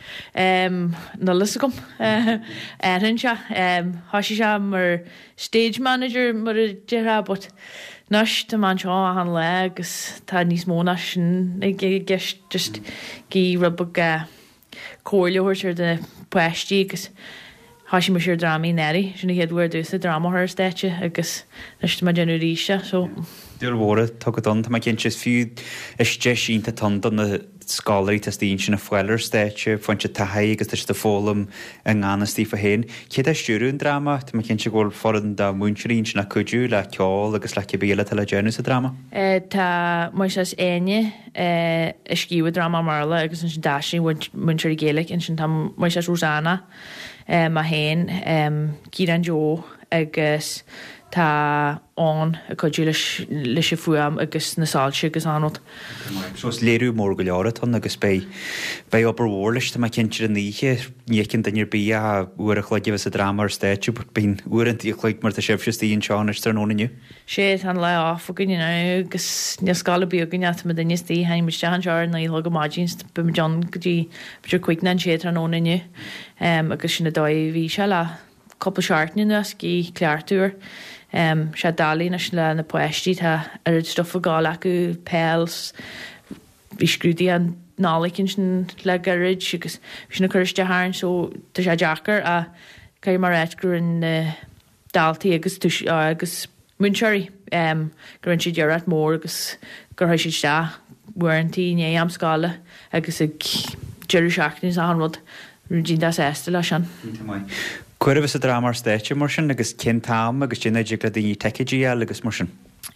Na lei gom an se hasí se mar stage manager mar a deire, but nus tá man seo a an le agus tá níos móna sin gist just cí rubba cóirleúir de puisttí agus hasí mar siúr dramí neirí sinna héadhfuir dús a dramathir stéite agus nus mar genú ríise so.
Dúir bhra tugad an tá cinn sis fiú iste sínta tan na scalaí tastíon sin na foiilir stéite foiinte tathaí agus tuis de fólam an ggánastí fa héin. Céad a stúrún drama tá cinn se ghil foran da múnseín sin na cuiú le ceáil agus le cibéile tal le déanú sa drama?
Tá mu ses aine i scíú drama marla agus an sin dáisií múnseir géalaigh in sin mu ses Rosanna a héin Círan Jo agus tá an a chuidú leis sé fuam agus na sáilte agus anod.
Sos léirú mór go leiratan agus bei obair mhór leis tá cinnte an níe nícinn dainir bí a uair a chluideh sa drama ar stéitú, bín uair an tíochleid mar a sibhstííon seán ar nónainniu.
Sé an le áfa go agus ne scala bíogan me daine tí haim mu tean sear na le go mágins be John gotí beidir cuiicna an sé an nónainniu agus sinna dóibhí se le coppla seaartní na cí cleartúr. sé dalí na le na poisttí tá ar stofa gáil acu pels bhí scrúdaí an nálaicinn sin le garid agus sinna chuiriste háin so tá sé deachar a caiir mar réitgur in daltaí agus munseirí gur an si dearad mór agus gur si bhuaintí né am scála agus ag deirú seachtaí a anrod rudín éiste lei sin.
Cuirh a drama ar stéite mar sin agus cintáam agus sinna le daoine teiciidí agus mar sin?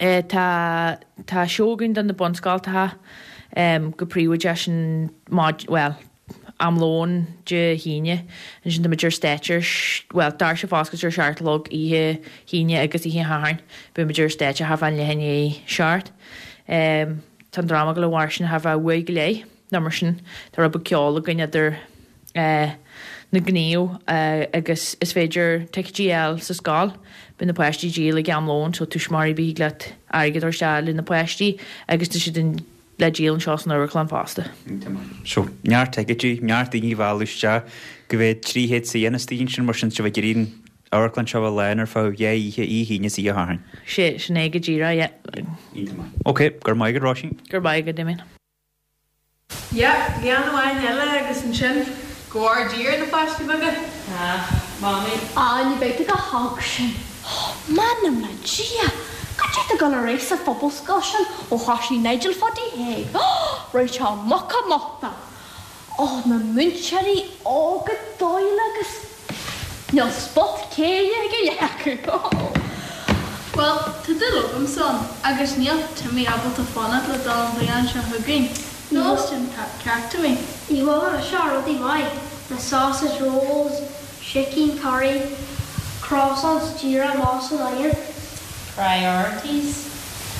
Tá seogann den na bonscáiltathe go príomide sin amlón de híine an sin maidir stéitir dar se fáscair seartlog ihe híine agus ihe háin bu maidir stéite ha bhain lehéine seart. Tá drama go le bhhair sin ha bh bhuaig go lé na mar sin tar a bu ceála gine idir na gníú agus is féidir teicdíal sa scáil bin na poisttí dí le gamlón so tuismarí bí le aigad ar seáil in na poisttí agus tu si den le díal an seás an Urclan fásta.
So neart teicdí neart daoine bhhaiste go bhéh tríhéad sa dhéanastíonn sin mar sin se bh gurín Urclan se bh lenar fá ihe híine sí a háin.
sé sin éige díra
Ok, gur maigad ráisiín?
gur baigad dimin.
Geanháin eile agus an sin Gordíir na fáiste baga? Mami.
Ní beit go hag sin. Manam na dia. Caite a go a rééis a fphobal sin ó chaí Nigel fodí hé. Roi se mocha mochta. Na munseirí ágad dóil agus nó spot céile go leacu.
Well, tá dulm son agus níl tá mí abal a fanna le dá bhíon se thugain. No, sin ceartta mí.
Ní bhfuil a searodí mai na sausage rolls, chicken curry, croissants, gira, más an iron.
Priorities.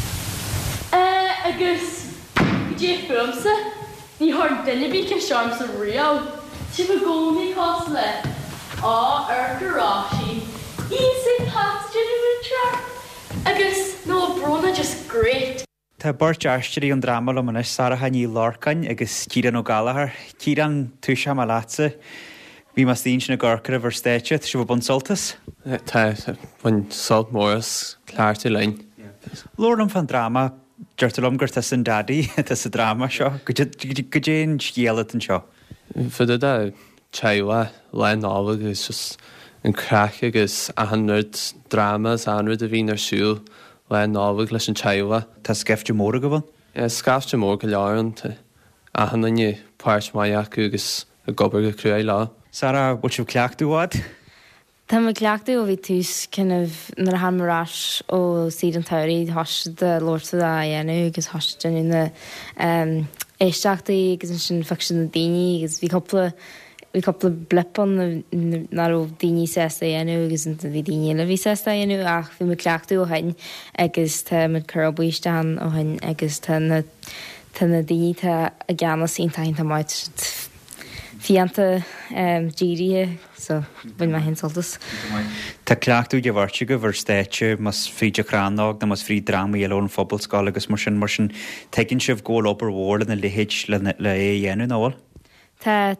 Agus dé fumsa ní thar duine bí ce seam sa rial. Si bh gcónaí cos le ar goráisií. Easy pasture agus nó brona just great.
Tá bart eisteí an drama le man Sara ní lácain agus Círan ó Gallagher. Círan tú se má lása Bhí mas tín sin na garcar bhar stéite si bh bun soltas?
Tá bhain salt móras cláirtú lein.
Lorlam fan drama deirtalm gur tas an dadí tas a drama seo, go déon scéala an seo.
Fydda da tewa lein nála agus just an crach agus ahanrd dramas anrd a bhín ar siúl lein nála leis an tewa.
Tá scefte móra go bhain?
Scafte mór go learan ahananne páirt mai acu agus a gobar go cruúi lá.
Sarah, bhil sibh cleachtúhád?
Tá me cleachtú ó bhí tús nar a hamarás ó siad an tairí thoiste de lórta a dhéanú agus thoiste na éisteachtaí agus an sin feicsin na daoine agus bhí coppla blipan nar ó daoine sésta dhéanú agus an bhí daoine le bhí sésta dhéanú ach bhí me cleachtú ó hain agus tá me curbuisteán ó hain agus tá na daoine tá a gceanna sín tainn tá maid fianta dírithe so bhain mai hen soltas.
Tá cleachtú de bharte go bhar stéite mas fríide chránág na mas frí drama eile an fóbalscáil agus mar sin tegann sibh ggóil opair mhór na lihéid le é dhéanú nóil?
Tá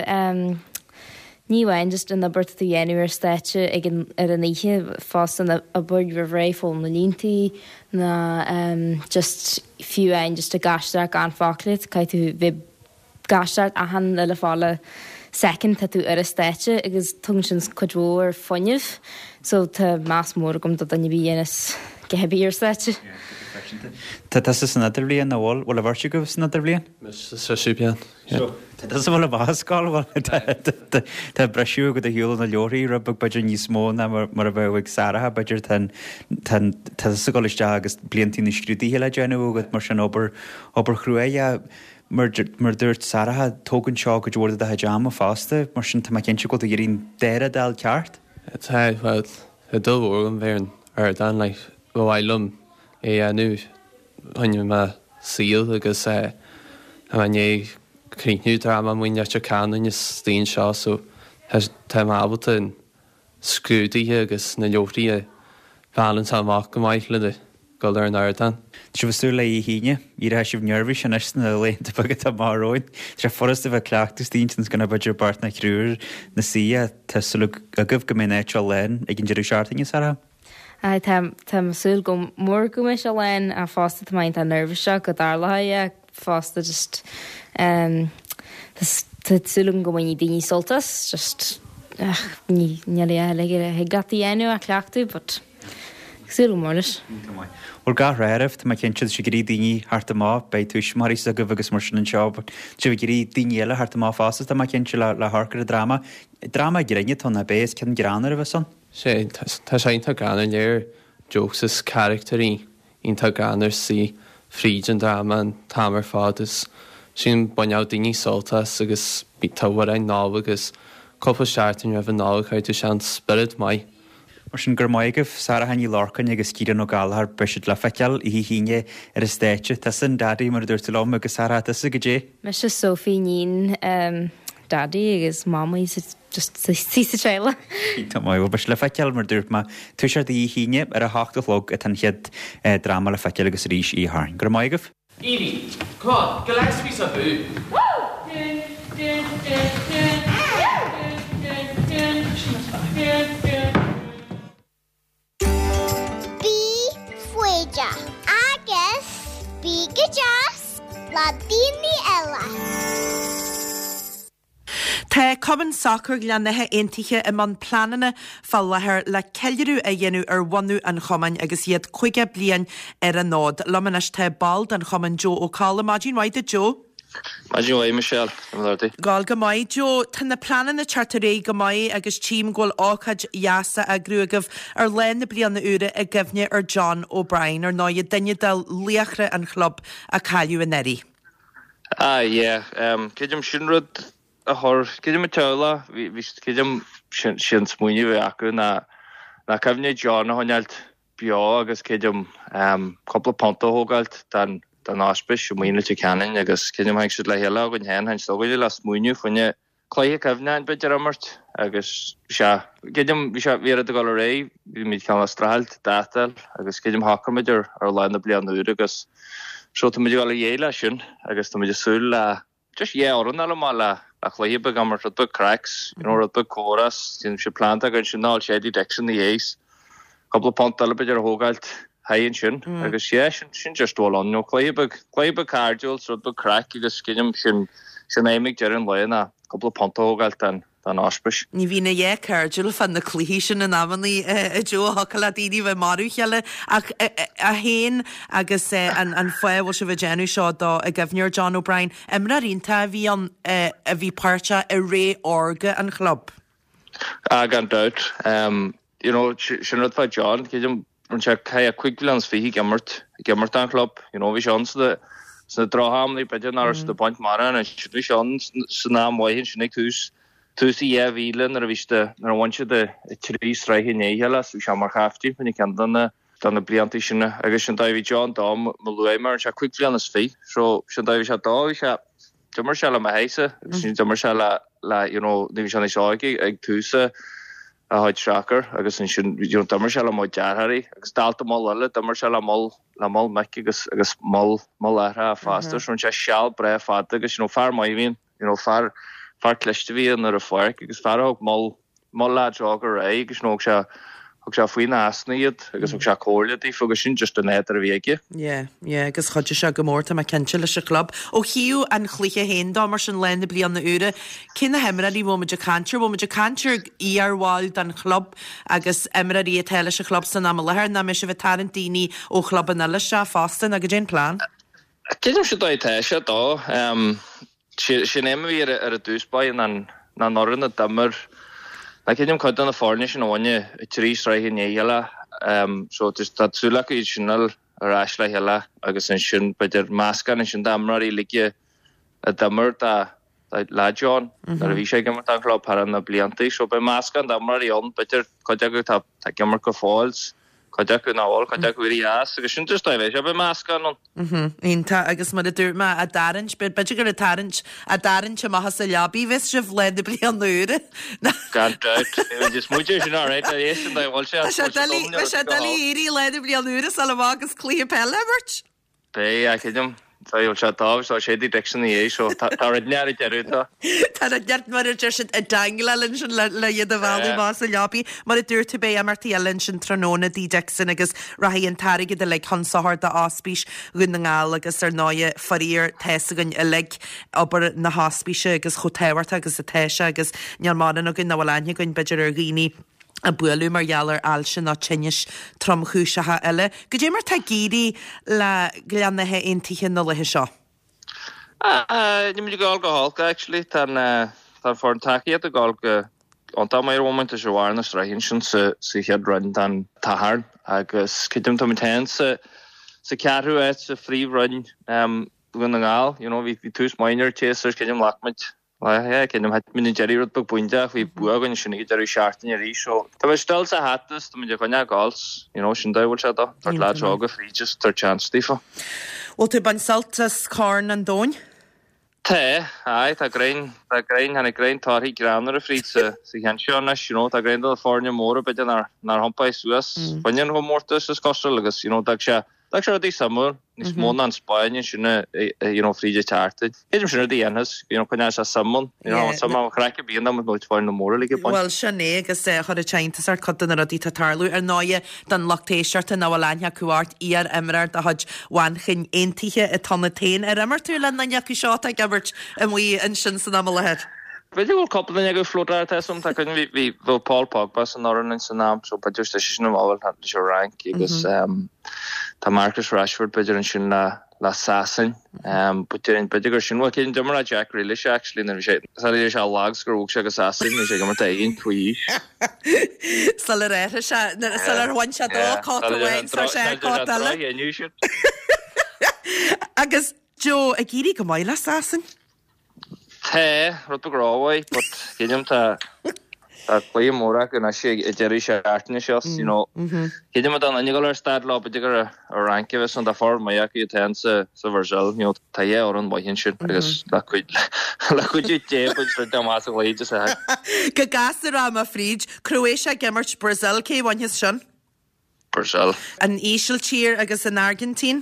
níhain just in na burt a dhéanú ar stéite ag ar an ihe fástan a bud ra réifol na líntaí na just fiúhain just a gasteach an fáclit caiitú bhí gasart a han le fála second tá tú ar a stéite agus tung sin chudró ar foiineh so tá más mór gom do daine bhíhéanas gehebí ar stéite.
Tá san idir blion na bháil bhil a bharte go san idir blion?
Siúpian.
Tá bhil a bhascáil bhil tá breisiú go a hiúil na leorí rubug beidir níos mó na mar a bheith Saratha beidir tá sa gáiste agus bliantí na scrútaí heile déanú go mar sin obair chruúé mar dúirt Saratha tógann seo go dúirda a heidjama fásta mar sin tá cinnte go a dhéirín déire dal ceart?
Tá bhil a dulhór an bhéirn ar dan le bhhailm é anú haine me síl agus é críniú drama muoine te canan is tíon seo so tá ábalta an scrúdaíthe agus na leochtaí bhealann amach go maiid le go ar an airdan.
Si bhú le híine í sibh nervhí sin na léonnta bagad a máróin, tre forrasta bheith cleachtas tíintans gona beidir bart na cruúr na si teú a goh go ménéit lein ag an deidir seaarting Sarah?
Tá súil go mór go mé se lein a fásta maint a nervhise go darlathe fásta just tásúlan go í daoine soltas just ní le he gataíhéanú a cleachtú, but súil mórlis.
Or ga réirh tá cinnte si gurí daoine hartta má bei túis marí a go bhagus mar sin an seo, si bh gurí daoineile hartta má fásta tá cinnte le thcar a drama. Drama grinne tá na bééis cin granar a bheit san?
sé tá sé tá ganar léir Joseph's characterí on tá ganar si fríd an drama an tamar fád is sin bainneá daoine soltas agus bí táhar ein náha agus coppla seaartain ra bh náha chuirtú sean spirit mai.
Mar sin gur maigeh Saratha ní lácan agus cían ó gáilthar beisiid le feiceal i híine ar a stéite tá san dadaí mar dúirta lom agus Saratha a go dé?
Me se Sophie nín dadaí agus mámaí just sí sa tréile.
Tá bhil beis le feiceal mar dúirt má tuisiart í híine ar a háachtalóg a tan chead drama le feiceal agus ríis í háin. Gur maigeh?
Evie, come on, go legs me some food.
Agus bí jas la daoine eile.
Tá cumann soccer gleannathe aontaithe i man planana fá lethir le ceilirú a dhéanú ar bhainú an chomainn agus iad 5 bliain ar an nád. Lamanis tá bald an chomann Joe O'Calla. Máidín waide Joe?
Máidín waide Michelle.
Gáil go maid Joe, tá na planana chartaré go maid agus tím ggóil áchaid jaasa a grúagah ar len na blianna úra a gimhne ar John O'Brien ar náiad daine del líachra an chlub a caiú in eri.
Céidim sinrod a thor, céidim a teula, céidim sin smuoine bheith acu na cimhne John a honeilt beá agus céidim coppla ponta thógailt dan áspis o muoine tú ceannain agus céidim haig siúd le héile agan hen hain stogaile le smúniu fuine chluithe cimhnein beidir amart agus céidim bhí a gáil ré bhí míid ceanna strahailt dátal agus céidim hacamidir ar lein na blian úr agus seo tá muidir gáil dhéile sin agus tá muidir súil le just éáran ala má chléibh am rudba cracks, rudba choras, sin se planta gan sin ná sé detection the ace. Couple of pont bit ar hógailt hain sin, agus sin just all on no chléibh cardials rudba crack agus cinnam sin éimig dearan leina couple of pont hógailt an áspis.
Ní bhí na dhé cardial fan na clí sin na námaní a dú hocail a daoine bheith marú cheile ach a héin agus an foiil se bheith genú seo dá a Governor John O'Brien imra rínta bhí an a bhí páirte a ré orga an chlub.
Gan doubt. Sin rudfa John, céidim se cai a cuiglans fi gemmert an chlub, bhí sean sa dráhamlí beidir nar de point maran a bhí sean sa ná mhaithinn sin ag tús I bhílan ar a bhíste nar bhaintse de trí streiche néhéile sú se mar chaftí pen cean dan na bliantí sinna agus sin daibhí John dá mo luimar se cuiglianas fi, so sin daibhí se dá se dumar se le a héise, sin dumar se le ní se seáigi ag túsa a haid straachar agus sin dumar se le má dearthaí agus dalta má leile dumar se le má meici agus má letha a fásta son se seall bre fada agus fear maihín far cleisteví ar a foiir agus fearhog má leidrágur agus thug se faoin asnaíad agus thug se cóirlatí fugus sin just an éidir a bhíige.
Agus chuide se go mórta me cinse lei se club ó chiú an chluiche héndá mar sin lena blian na ure cinna hemraí bhmaidir cantir í ar bháil den club agus imraí a teile se club san am lethir na me se bheith tarantíní ó club an eile se fástan a go dén plán.
Cinnam se dá teise dá sin éimhí ar a dúsbáid na norran a damar na cinnam chuid an na fórne sin óine trí streiche néhéile so tásúla go sinal ar eisle heile agus an sin beidir máscan an sin damraí lige a damar leidján ar a bhí sé gimmar an chlub ar an na bliantaí so be máscan damraí an beidir chuide go tá gimmar go fáils chuide go náhil chuide go as agus sin just bheith se be máscan an.
Ínta agus mar a dúrma a darint beidir gur a darint se maitha sa leabí vis se bhléad a blian nuúre.
Gan doubt. Just muidir sin áráit a éan bhil se.
Se dalí írí lead a blian nuúre sa le agus clí a pellebert?
Bé a cinnam. Táil se dáh á sé detection é seo tá neir deúta.
Tá a deart mar a sin a dangla lin sin le iad a bhú más a leabí mar a dúirta bé a martí linn sin tróna dídesin agus raíon taige de le consáthir de áspís gunna ngáil agus ar 9 farír tesagann a le obair na háspíise agus chotéhharta agus a teise agus nearmádan a gunn na bhláine gunn beidir ar gghíní a buú mar geallar alsin á tinnis tromchúisithe eile. Go dé mar tá géirí le gleannathe aontaithe na lethe seo?
Ní muidir gáil go hálca, actually, tá fór an takeíad a gáil go an tá mé moment a seohhair na straithín sin sa chead run den tahar agus cidim tá tain sa cearú éit sa phríomhrun gun na ngáil, hí tús mainar téasar cidim lachmid cinnam het min jeíúd bag buinteach hí bugan sin idir seaartain a rí seo. Tá bheith stel a hatas tá muidir chuine gáils, sin dahil se tá lerága frígus tar chanstífa.
Bhil tú ban saltas cán an dóin?
Tá grain hena grain táí granar a frí sa hen seánna tá grain a fórne móra beidir nar hampáid suas. Bainean go mórtas sa costal agus Dag se dí samú nís mó an Spáine sinna fríide tearta. Éidir sinna dhéanas chuine se sammon sam chreice bíon am bhfuil na móra lige point.
Well sinné agus chud a teintas ar chudan a dtí tarlú ar 9 den lachtéisiart a náhhaine cuaart ar imrar a chuid bhain chin aontaithe a tanna tain ar immer tú le na neacu seo a gabhart a mí an sin san am lehead.
Beidir bhil coppla go flótar tesom tá chun bhí bhil Paul Pogba san áran in san nám so beidir sin bháil se rank agus tá Marcus Rashford beidir an sin le sasan beidir gur sin cinn dumar a Jack Grealish actually na sé se lags gur se agus sasan sé go mar aon tuí.
Sal réire se bhain se dááin sé agus Jo a gírí go maiile sasan?
Tá rud goráhaid, but céidim tá chuí móra go sé i deirí sé airtainna seos, céidim an anigáil ar stad lá beidir gur a rankeh san de form maiach í tean sa bharsel, tá dhé or an bhaithinn sin agus le chuidú débaid le deás a léide sa.
Go gas am a fríd, Croatia gimmart Brazil cé bhainne sin?
Brazil.
An Ísil tír agus an Argentín?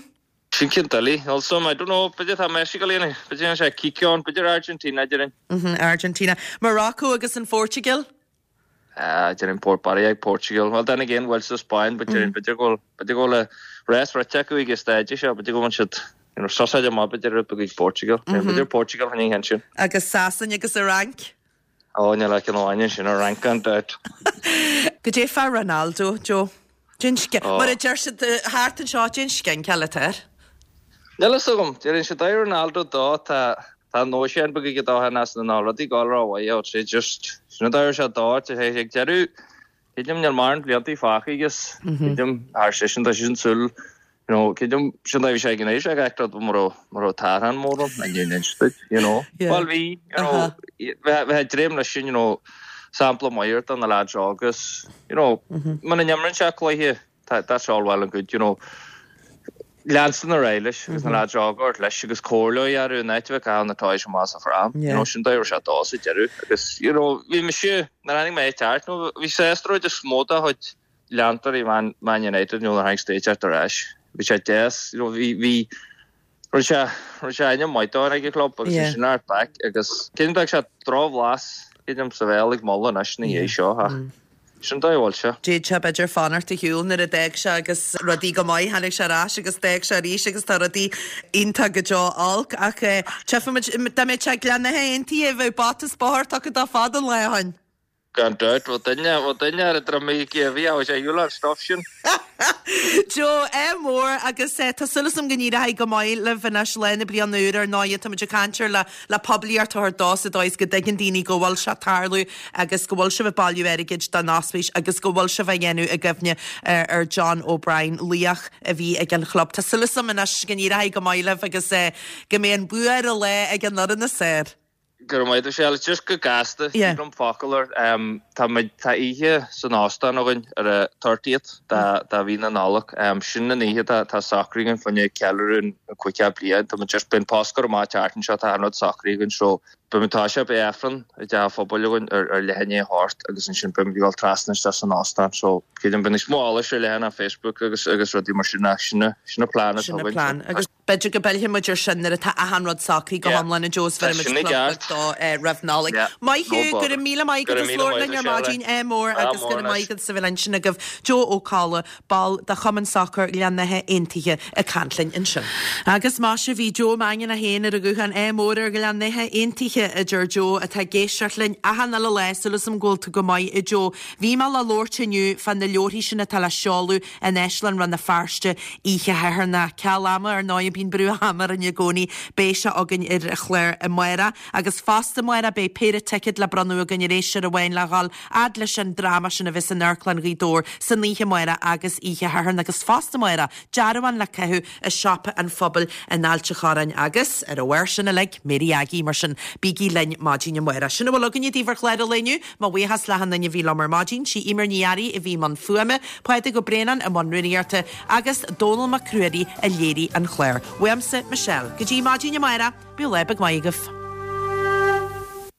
Italy. Also, I don't know, but it's Mexico, but it's Kikon, but Argentina.
Argentina. Morocco agus in Portugal?
You're in Portugal. Well, then again, Wales to Spain, but you're in, but you go a rest for a check we get stage, but you go and should, sausage them up, but you're Portugal. But you're Portugal when you hench.
Agus Sasson, agus a rank?
Oh, and you're like an onion, rank and that.
Good day for Ronaldo, Joe. Jinske. But a jersey the heart and shot Jinske, Calater.
Nelasogum, you're in Shatai Ronaldo, tá nóisian bu go dá nas na náladí gáilrá bhaid sé just sinna dair se dá ag teú céidim near mar bliantí fachaígus céidim ar sin tá sin sul céidim sin daibh sé gnééis ag eictrad mar táran mór na gnéiste bhil bhí bheit dréim na sin sampla maiir an na láid agus man na neamrann se chluithe tá seáil an good Lanston Irish is na jogger leis agus cóirló arú neitve an na táis más a fram. Sin dair se dá deú agus bhí me siú na aning méid teart nó bhí séstro de smóta chuid leantar í Man United nó na hang stage ar éis. Bhí sé des hí ru sé aine maitáin ag club agus sin back agus cin se dráh las idirm sa bhélig molla na sin é seo ha. Sin dáhil se.
Déad se beidir fanar a hiúil na a déag se agus rodí go maiid hanig se rás agus déag se rís agus tá rodí inta go deo alc ach tefa méid se gleanna haontí a bheith bat spáir a go dá fadan lehain.
Gan dúirt duine ar a dramí a bhí a sé dúlar stop sin.
Jo mór agus tá sulasam gníir a go maiid le bhanas lena bli an nuúr ar 9 tá cantir le poblíar tar dá a dóis go dagin daoine go bhfuil se tarlú agus go bhfuil se bh bailú aigeid den náspéis agus go bhfuil se bheith dhéanú a gofne ar John O'Brien líach a bhí ag an chlub. Tá sulasam inas gníir a go maiileh agus go mbeon buair a le ag an nod in na séir.
Gur maid sé just go gasta rom facalar tá ihe san ástan agin ar a 30th da bhí na nálach sin na ihe tá sacrígan fanne ceún a cuiice blian tá just ben páscar má teartan seo tá anod sacrígan so bumtá se be efran a de fóbalún ar lehanné hart agus an sin bum bhíáil trasna san ástan so céidir ben is mála se lehan a Facebook agus rudí mar sinna plán
agus beidir go beilthe muidir sin ar a hanrod sacrí go hamlan na Jos ver rafnálig. Mai hiú gur míle mai go slór ar mágin mór agus gur maigad sa bhile sin a goh Joe O'Calla ball de chaman sacr leannathe intiche a cantlin in sin. Agus má se bhí Joe main a héanaar a guchan mór ar go leannathe intiche a dúr Joe a tá géisiartlinn a hanna le leiúlas am ggóilta go mai i Joe. Bhí má le lóirtiniu fan na leorthaí sinna tal seáú an Eislan ran na farste ihe hethar na ceama ar 9 bín brú hamar an gcónaí béise agan ar a chléir a muire agus fásta muire bé péire tiid le branú a gannééis a bhhain leáil ad leis an drama sin a bhís an airclan rídór san níhe muire agus ihe hethar agus fásta muire dearhain le ceú a sipa an fphobal an náilte chárain agus ar a bhhair sinna le méí agé mar sin bíí lein mádíine muire. Sinna bhfuil agan díomhar chléir leniu má bhuihas lehan na bhí lemar mádín si imar níarí a bhí man fuame poide go brean a man ruíirte agus Donal Macruaí a léirí an chléir. Weamsa Michelle, go dtí mádíine muire bu lebeg maigah.